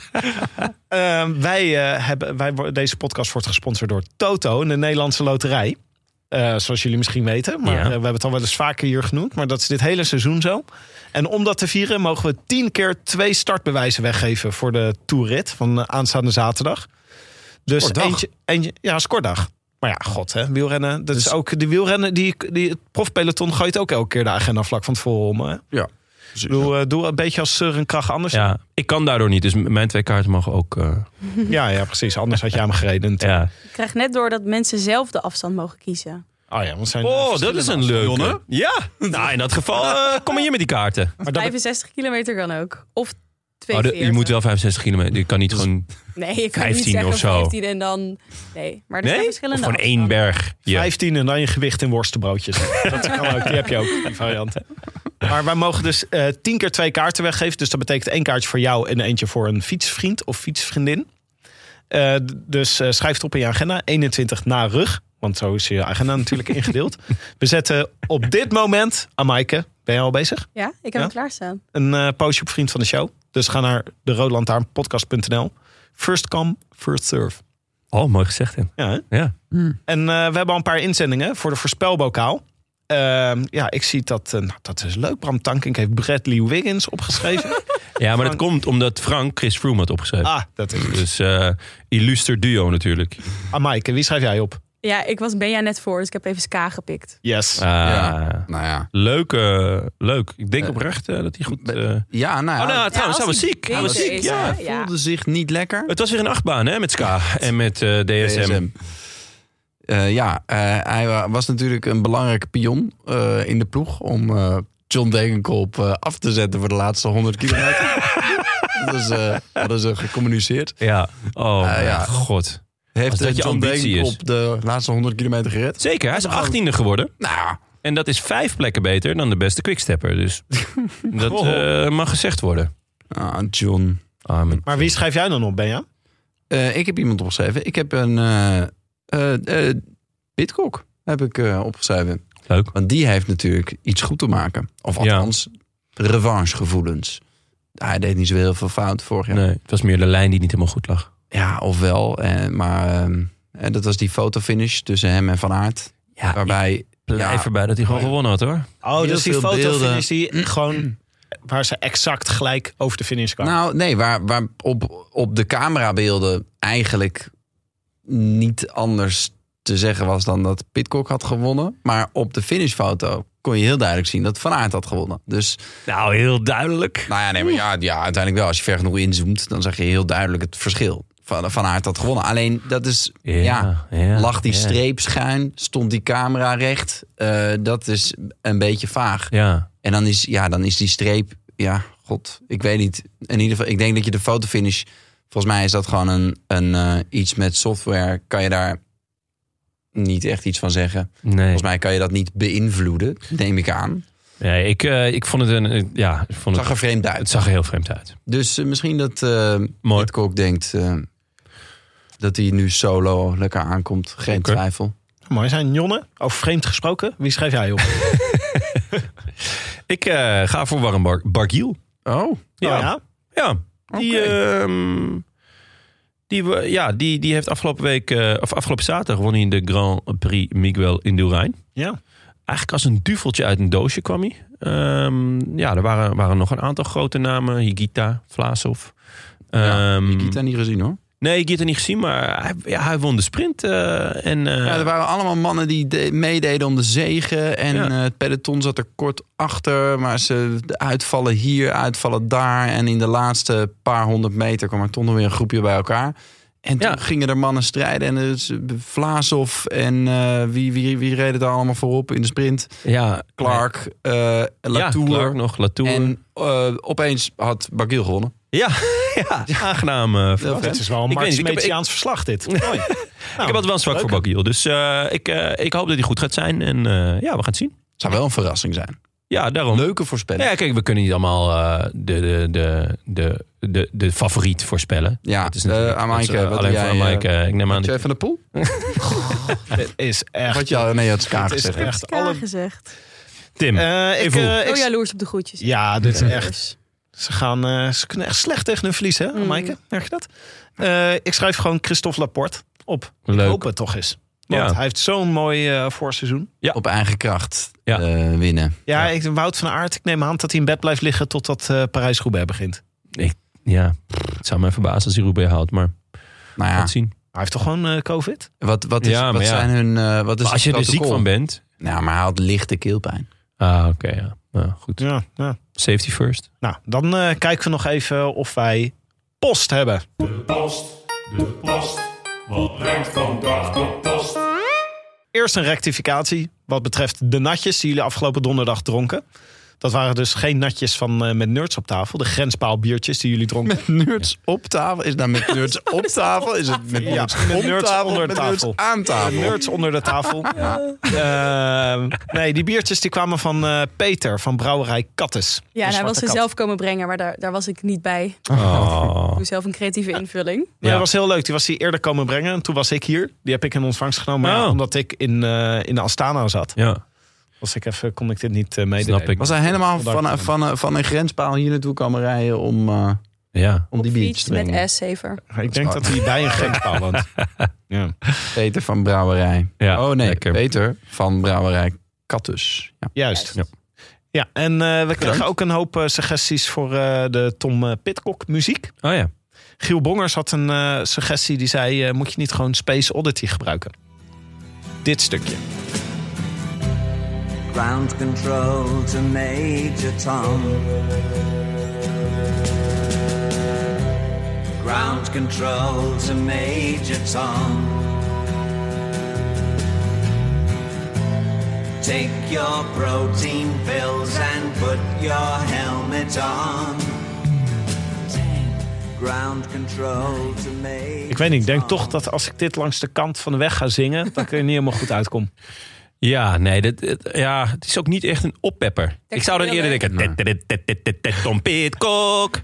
Deze podcast wordt gesponsord door Toto, de Nederlandse loterij. Zoals jullie misschien weten. Maar Ja. we hebben het al wel eens vaker hier genoemd. Maar dat is dit hele seizoen zo. En om dat te vieren mogen we 10 keer 2 startbewijzen weggeven voor de toerrit van aanstaande zaterdag. Dus Scoordag. eentje, ja, scoordag. Maar ja, god, hè, wielrennen. Dat is ook de wielrennen die het profpeloton gooit ook elke keer de agenda vlak van tevoren om. Hè? Ja. Ik bedoel, doe een beetje als Søren Kragh anders. Ja, ik kan daardoor niet. Dus mijn 2 kaarten mogen ook... Ja, precies. Anders had je aan me gereden. ja. Ik krijg net door dat mensen zelf de afstand mogen kiezen. Oh ja, want zijn Oh, dat is een leuke. Ja, nou in dat geval kom hier met die kaarten. Maar dat 65 kilometer kan ook. Of Oh, 42. je moet wel 65 kilometer. Je kan niet gewoon... Nee, ik kan 15 niet zeggen of zo. 15 en dan... Nee, maar er zijn Nee? Of verschillende gewoon één afstanden. berg. Ja. 15 en dan je gewicht in worstenbroodjes. Dat kan ook. Die heb je ook, die variant. Maar wij mogen dus 10 keer 2 kaarten weggeven. Dus dat betekent 1 kaartje voor jou en eentje voor een fietsvriend of fietsvriendin. Dus schrijf het op in je agenda. 21 na rug. Want zo is je agenda natuurlijk ingedeeld. We zetten op dit moment... Amaike, ben je al bezig? Ja, ik heb Ja? hem klaarstaan. Een postje op Vriend van de Show. Dus ga naar de Roodlantaarnpodcast.nl. First come, first serve. Oh, mooi gezegd. Hè? Ja, hè? Ja. En we hebben al een paar inzendingen voor de voorspelbokaal. Ja, ik zie dat... dat is leuk. Bram Tankink heeft Bradley Wiggins opgeschreven. Ja, maar dat komt omdat Frank Chris Froome had opgeschreven. Dat is het. Dus illuster duo natuurlijk. Amaike, wie schrijf jij op? Ja, ik was Benja net voor, dus ik heb even Ska gepikt. Yes. Nou ja. Leuk. Ik denk oprecht dat hij goed... Ja, nou ja. Oh, nou, trouwens, hij was ziek. Hij was beter ziek, is, ja. hè? Ja. voelde zich niet lekker. Het was weer een achtbaan, hè, met Ska en met DSM. Hij was natuurlijk een belangrijke pion in de ploeg om John Degenkolb af te zetten voor de laatste 100 kilometer. Dat hadden ze gecommuniceerd. Ja. Oh, ja. god. Heeft Als dat je John ambitie Degenkolb de laatste 100 kilometer gered? Zeker, hij is 18e geworden. Nou, En dat is 5 plekken beter dan de beste quickstepper. Dus dat mag gezegd worden. John. Maar wie schrijf jij dan op, Benja? Ik heb iemand opgeschreven. Ik heb een Pidcock heb ik opgeschreven. Leuk. Want die heeft natuurlijk iets goed te maken. Of althans, revanchegevoelens. Hij deed niet zo heel veel fout vorig jaar. Nee, het was meer de lijn die niet helemaal goed lag. Ja, ofwel. Maar dat was die fotofinish tussen hem en Van Aert. Ja, waarbij... Blijf erbij dat hij gewoon gewonnen had, hoor. Oh, Heel dus die veel fotofinish die gewoon... waar ze exact gelijk over de finish kwamen. Nou, nee, waar op de camerabeelden eigenlijk niet anders te zeggen was dan dat Pidcock had gewonnen. Maar op de finishfoto kon je heel duidelijk zien dat Van Aert had gewonnen. Dus, Nou, heel duidelijk. nou ja, nee, maar ja, uiteindelijk wel. Als je ver genoeg inzoomt, dan zag je heel duidelijk het verschil. Van Aert had gewonnen. Alleen, dat is, lag die streep schuin, stond die camera recht. Dat is een beetje vaag. Ja. En dan is die streep, ik weet niet. In ieder geval, ik denk dat je de fotofinish, volgens mij is dat gewoon een iets met software. Kan je daar niet echt iets van zeggen. Nee. Volgens mij kan je dat niet beïnvloeden, neem ik aan. Nee, ik vond het Het zag er vreemd uit. Het zag er heel vreemd uit. Dus misschien dat Pidcock denkt dat hij nu solo lekker aankomt. Geen twijfel. Mooi zijn. Jonne, over vreemd gesproken. Wie schrijf jij op? Ik ga voor Warren Barguil. Oh. Ja. Die heeft afgelopen zaterdag won hij in de Grand Prix Miguel Indurain. Ja. Eigenlijk als een duveltje uit een doosje kwam hij. Er waren nog een aantal grote namen. Higita, Vlasov. Higita niet gezien hoor. Nee, Higita niet gezien, maar hij won de sprint. Er waren allemaal mannen die meededen om de zege. En het peloton zat er kort achter. Maar ze uitvallen hier, uitvallen daar. En in de laatste paar 100 meter kwam er toch nog weer een groepje bij elkaar. En toen gingen er mannen strijden. En dus Vlasov en wie reden daar allemaal voorop in de sprint? Ja, Clark, Latour. Clark nog, Latour. En opeens had Barguil gewonnen. Ja, aangenaam. Het is wel een Marts-Metiaans verslag dit. Mooi. Ik heb altijd wel een zwak voor Barguil. Dus ik hoop dat hij goed gaat zijn. En we gaan het zien. Het zou wel een verrassing zijn. Ja, daarom. Leuke voorspelling. Ja, kijk, we kunnen niet allemaal de favoriet voorspellen. Ja, dat is Amaike. alleen voor Amaike. Ik neem aan. Van der Poel? Dit is echt... Wat je al had Ska gezegd. Echt gezegd. Tim, ik jaloers op de groetjes. Ja, dit is echt... Ze kunnen echt slecht tegen hun verlies, hè, Maaike? Merk je dat? Ik schrijf gewoon Christophe Laporte op. Leuk. Ik hoop het toch eens. Want hij heeft zo'n mooi voorseizoen. Ja. Op eigen kracht winnen. Ja, Wout van Aert, ik neem aan dat hij in bed blijft liggen totdat Parijs-Roubaix begint. Het zou mij verbazen als hij Roubaix haalt, maar gaan zien. Hij heeft toch gewoon COVID? Wat zijn hun... Wat is als je er ziek van bent... Nou, maar hij had lichte keelpijn. Ah, oké, ja. Goed. Ja. Safety first. Nou, dan kijken we nog even of wij post hebben. De post. Wat brengt vandaag de post? Eerst een rectificatie wat betreft de natjes die jullie afgelopen donderdag dronken. Dat waren dus geen natjes met nerds op tafel. De grenspaalbiertjes die jullie dronken. Met nerds op tafel? Is dat met nerds op tafel? Is het met nerds met op nerds tafel? onder de met tafel? nerds aan tafel? Nerds onder de tafel. Nee, die biertjes die kwamen van Peter van Brouwerij Kattes. Ja, en hij was ze zelf komen brengen, maar daar was ik niet bij. Oh. Ik doe zelf een creatieve invulling. Ja, dat was heel leuk. Die was die eerder komen brengen. En toen was ik hier. Die heb ik in ontvangst genomen. Maar omdat ik in de Astana zat. Ja. Kon ik dit niet meedelen. Snap ik. Was hij helemaal van een grenspaal hier naartoe komen rijden om die biertjes te brengen? Met S-saver. Ik denk dat hij bij een grenspaal woont. Ja. Peter van Brouwerij. Ja, oh nee, lekker. Peter van Brouwerij Kattus. Ja. Juist. Ja, en we kregen ook een hoop suggesties voor de Tom Pidcock muziek. Oh ja. Giel Bongers had een suggestie die zei... moet je niet gewoon Space Oddity gebruiken? Dit stukje. Ground control to Major Tom. Ground control to Major Tom. Take your protein pills and put your helmet on. Ground control to Major Ik weet niet, ik denk toch dat als ik dit langs de kant van de weg ga zingen... dat ik er niet helemaal goed uitkom. Ja, nee, het is ook niet echt een oppepper. Ik zou dan eerder denken... Tom Pidcock.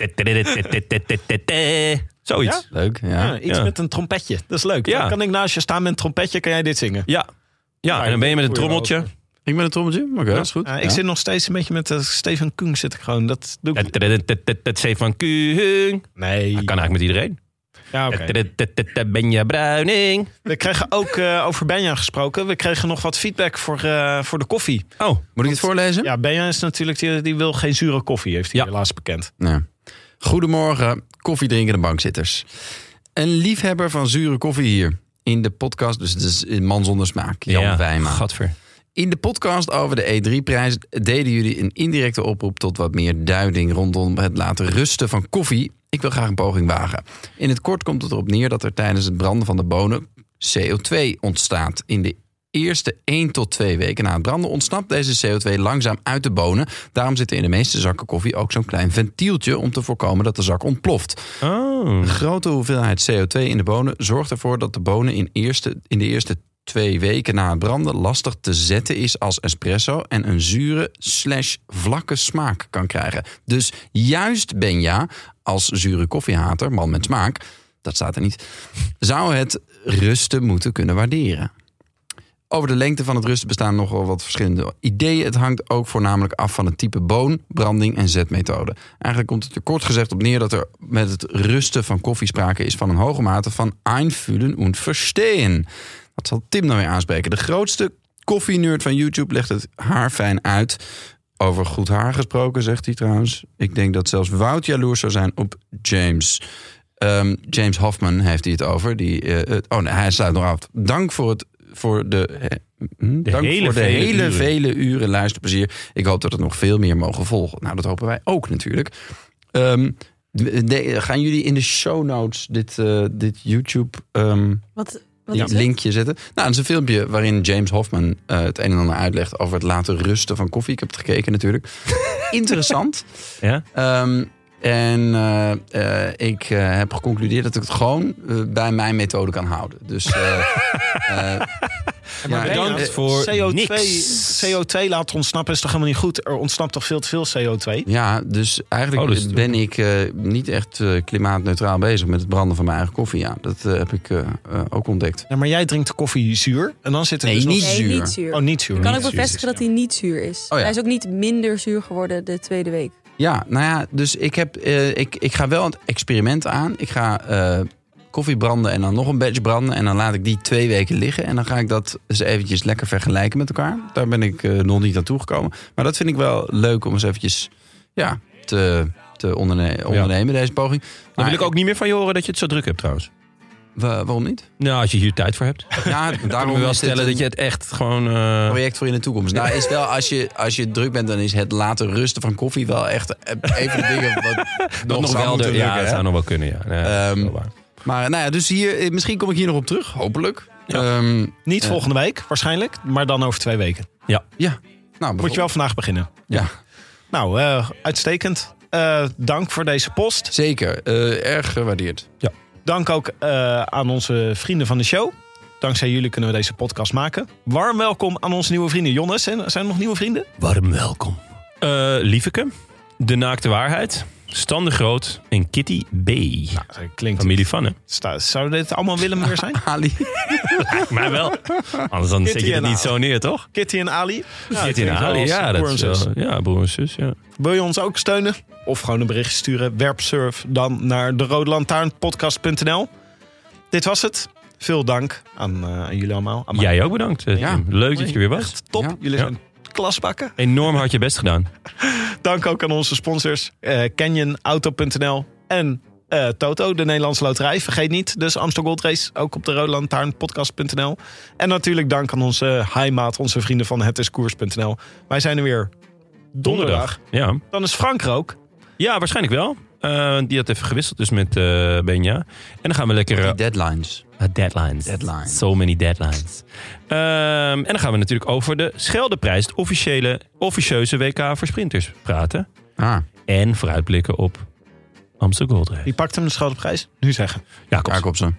Zoiets. Ja? Leuk, ja. Iets met een trompetje, dat is leuk. Ja. Dan kan ik naast je staan met een trompetje, kan jij dit zingen? Ja, en dan ben je met een trommeltje. Ik ben een trommeltje. Oké, dat is goed. Ik zit nog steeds een beetje met Stefan Kung. Zit ik gewoon. Dat doe ik. Stefan Kung. Nee. Dat kan eigenlijk met iedereen. Ja, oké. Benja Bruining. We kregen ook over Benja gesproken. We kregen nog wat feedback voor de koffie. Oh, moet ik het voorlezen? Ja, Benja is natuurlijk die wil geen zure koffie, heeft hij helaas bekend. Ja. Goedemorgen, koffiedrinkende bankzitters. Een liefhebber van zure koffie hier in de podcast. Dus het is een man zonder smaak, Jan Wijma. Gadver. In de podcast over de E3-prijs deden jullie een indirecte oproep tot wat meer duiding rondom het laten rusten van koffie. Ik wil graag een poging wagen. In het kort komt het erop neer dat er tijdens het branden van de bonen CO2 ontstaat. In de eerste 1 tot 2 weken na het branden ontsnapt deze CO2 langzaam uit de bonen. Daarom zit er in de meeste zakken koffie ook zo'n klein ventieltje om te voorkomen dat de zak ontploft. Oh. Een grote hoeveelheid CO2 in de bonen zorgt ervoor dat de bonen in de eerste 2 weken na het branden lastig te zetten is als espresso en een zure /vlakke smaak kan krijgen. Dus juist Benja, als zure koffiehater, man met smaak, dat staat er niet, zou het rusten moeten kunnen waarderen. Over de lengte van het rusten bestaan nogal wat verschillende ideeën. Het hangt ook voornamelijk af van het type boon, branding en zetmethode. Eigenlijk komt het er kort gezegd op neer dat er met het rusten van koffie sprake is van een hoge mate van einfühlen und verstehen. Dat zal Tim nou weer aanspreken. De grootste koffieneurt van YouTube legt het haarfijn uit. Over goed haar gesproken, zegt hij trouwens. Ik denk dat zelfs Wout jaloers zou zijn op James. James Hoffman heeft hij het over. Hij sluit nog af. Dank voor de hele vele uren luisterplezier. Ik hoop dat het nog veel meer mogen volgen. Nou, dat hopen wij ook natuurlijk. Gaan jullie in de show notes dit YouTube Wat linkje zetten? Nou, het is een filmpje waarin James Hoffman het een en ander uitlegt over het laten rusten van koffie. Ik heb het gekeken natuurlijk. Interessant. Ja? Ik heb geconcludeerd dat ik het gewoon bij mijn methode kan houden. Dus bedankt voor CO2 laten ontsnappen is toch helemaal niet goed? Er ontsnapt toch veel te veel CO2? Ja, dus eigenlijk ben ik niet echt klimaatneutraal bezig met het branden van mijn eigen koffie. Ja, dat heb ik ook ontdekt. Ja, maar jij drinkt de koffie zuur en dan zit er niet niet zuur. Oh, niet zuur. Ik kan ook bevestigen dat hij niet zuur is. Oh, ja. Hij is ook niet minder zuur geworden de tweede week. Ja, nou ja, dus ik ga wel een experiment aan. Ik ga koffie branden en dan nog een batch branden. En dan laat ik die 2 weken liggen. En dan ga ik dat eens eventjes lekker vergelijken met elkaar. Daar ben ik nog niet aan toegekomen. Maar dat vind ik wel leuk om eens eventjes te ondernemen, deze poging. Dan wil ik ook niet meer van je horen dat je het zo druk hebt trouwens. Waarom niet? Nou, als je hier tijd voor hebt. Ja, daarom we wel is stellen dat je het echt gewoon project voor in de toekomst. Nou, is wel als je druk bent, dan is het laten rusten van koffie wel echt even de dingen wat nog wel moeten lukken. Ja, dat zou nog wel kunnen, ja. Maar nou ja, dus hier, misschien kom ik hier nog op terug, hopelijk. Ja. Niet volgende week, waarschijnlijk, maar dan over 2 weken. Ja. Nou, moet je wel vandaag beginnen. Ja. Nou, uitstekend. Dank voor deze post. Zeker, erg gewaardeerd. Ja. Dank ook aan onze vrienden van de show. Dankzij jullie kunnen we deze podcast maken. Warm welkom aan onze nieuwe vrienden. Jonnes, zijn er nog nieuwe vrienden? Warm welkom. Lieveke, De Naakte Waarheid, Stan de Groot en Kitty B. Nou, klinkt familie van, hè? Zou dit allemaal Willem weer zijn? Ali. Maar wel. Anders dan zet je het niet zo neer, toch? Kitty en Ali. Ja, Kitty en Ali, ja. Dat is wel, ja, broer en zus, ja. Wil je ons ook steunen? Of gewoon een berichtje sturen? Werpsurf dan naar de rodelantaarnpodcast.nl. Dit was het. Veel dank aan jullie allemaal. Jij ook bedankt. Ja. Leuk dat je weer was. Echt top. Jullie zijn klasbakken. Enorm hard je best gedaan. Dank ook aan onze sponsors. Canyonauto.nl en Toto, de Nederlandse Loterij. Vergeet niet, dus Amstel Gold Race. Ook op de rodelantaarnpodcast.nl. En natuurlijk dank aan onze heimaat, onze vrienden van hetiskoers.nl. Wij zijn er weer donderdag. Ja. Dan is Frank er ook. Ja, waarschijnlijk wel. Die had even gewisseld dus met Benja. En dan gaan we lekker... deadlines. Deadlines. So many deadlines. En dan gaan we natuurlijk over de Scheldeprijs. Het officieuze WK voor sprinters praten. En vooruitblikken op Amstel Gold Race. Wie pakt hem de Scheldeprijs? Nu zeggen. Jacobsen.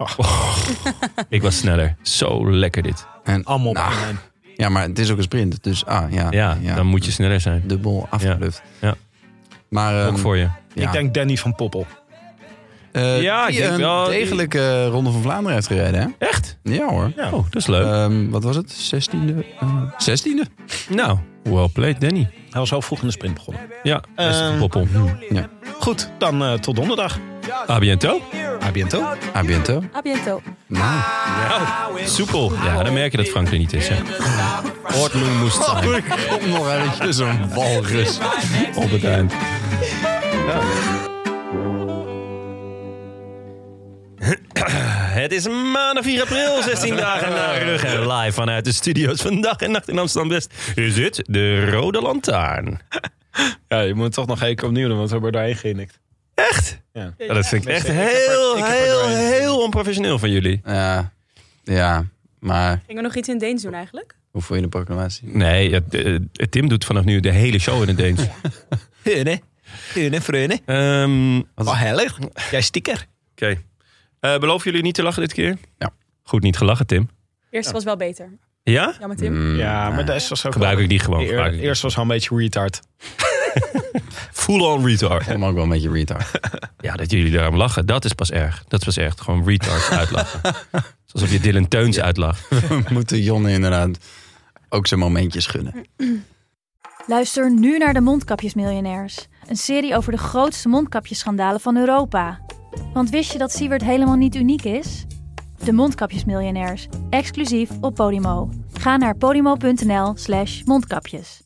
Ik was sneller. Zo lekker dit. En allemaal op lijn. Ja, maar het is ook een sprint. Dus dan moet je sneller zijn. Dubbel afgebluft. Ja. Maar ook voor je. Ik denk Danny van Poppel. Ja, ik denk wel. Degelijke Ronde van Vlaanderen heeft gereden, hè? Echt? Ja hoor. Oh, dat is leuk. Wat was het? 16e? Nou, well played, Danny. Hij was zo vroeg in de sprint begonnen. Ja, poppel. Ja. Goed, dan tot donderdag. A biento. A biento. A biento. A biento. Nou. Soepel. Ja, dan merk je dat Frank er niet is, hè. Oortloen moest zijn. Ik kom nog eventjes een walrus Op het eind. Het is maandag 4 april, 16 dagen na rug en live vanuit de studio's van Dag en Nacht in Amsterdam-West. Is dit de Rode Lantaarn? Ja, je moet toch nog één keer opnieuw doen, want we hebben er doorheen genikt. Echt? Ja. Ja, dat vind ik echt Ik heb er heel onprofessioneel van jullie. Ja, maar Gingen we nog iets in Deens doen eigenlijk? hoe vond je de proclamatie? Nee, Tim doet vanaf nu de hele show in het Deens. Freune. Wat heilig. Jij sticker. Oké. Beloven jullie niet te lachen dit keer? Ja. Goed, niet gelachen, Tim. Eerst was wel beter. Ja? Jammer, Tim. Ja, maar dat was ook Gebruik ik die gewoon. Eerst was al een beetje retard. Full on retard. Ik ook wel een beetje retard. Ja, dat jullie daarom lachen, dat is pas erg. Dat is pas echt gewoon retard uitlachen. Alsof je Dylan Teuns uitlacht. We moeten Jonne inderdaad ook zijn momentjes gunnen. Luister nu naar de Mondkapjesmiljonairs. Een serie over de grootste mondkapjesschandalen van Europa. Want wist je dat Siewert helemaal niet uniek is? De Mondkapjesmiljonairs, exclusief op Podimo. Ga naar podimo.nl/mondkapjes.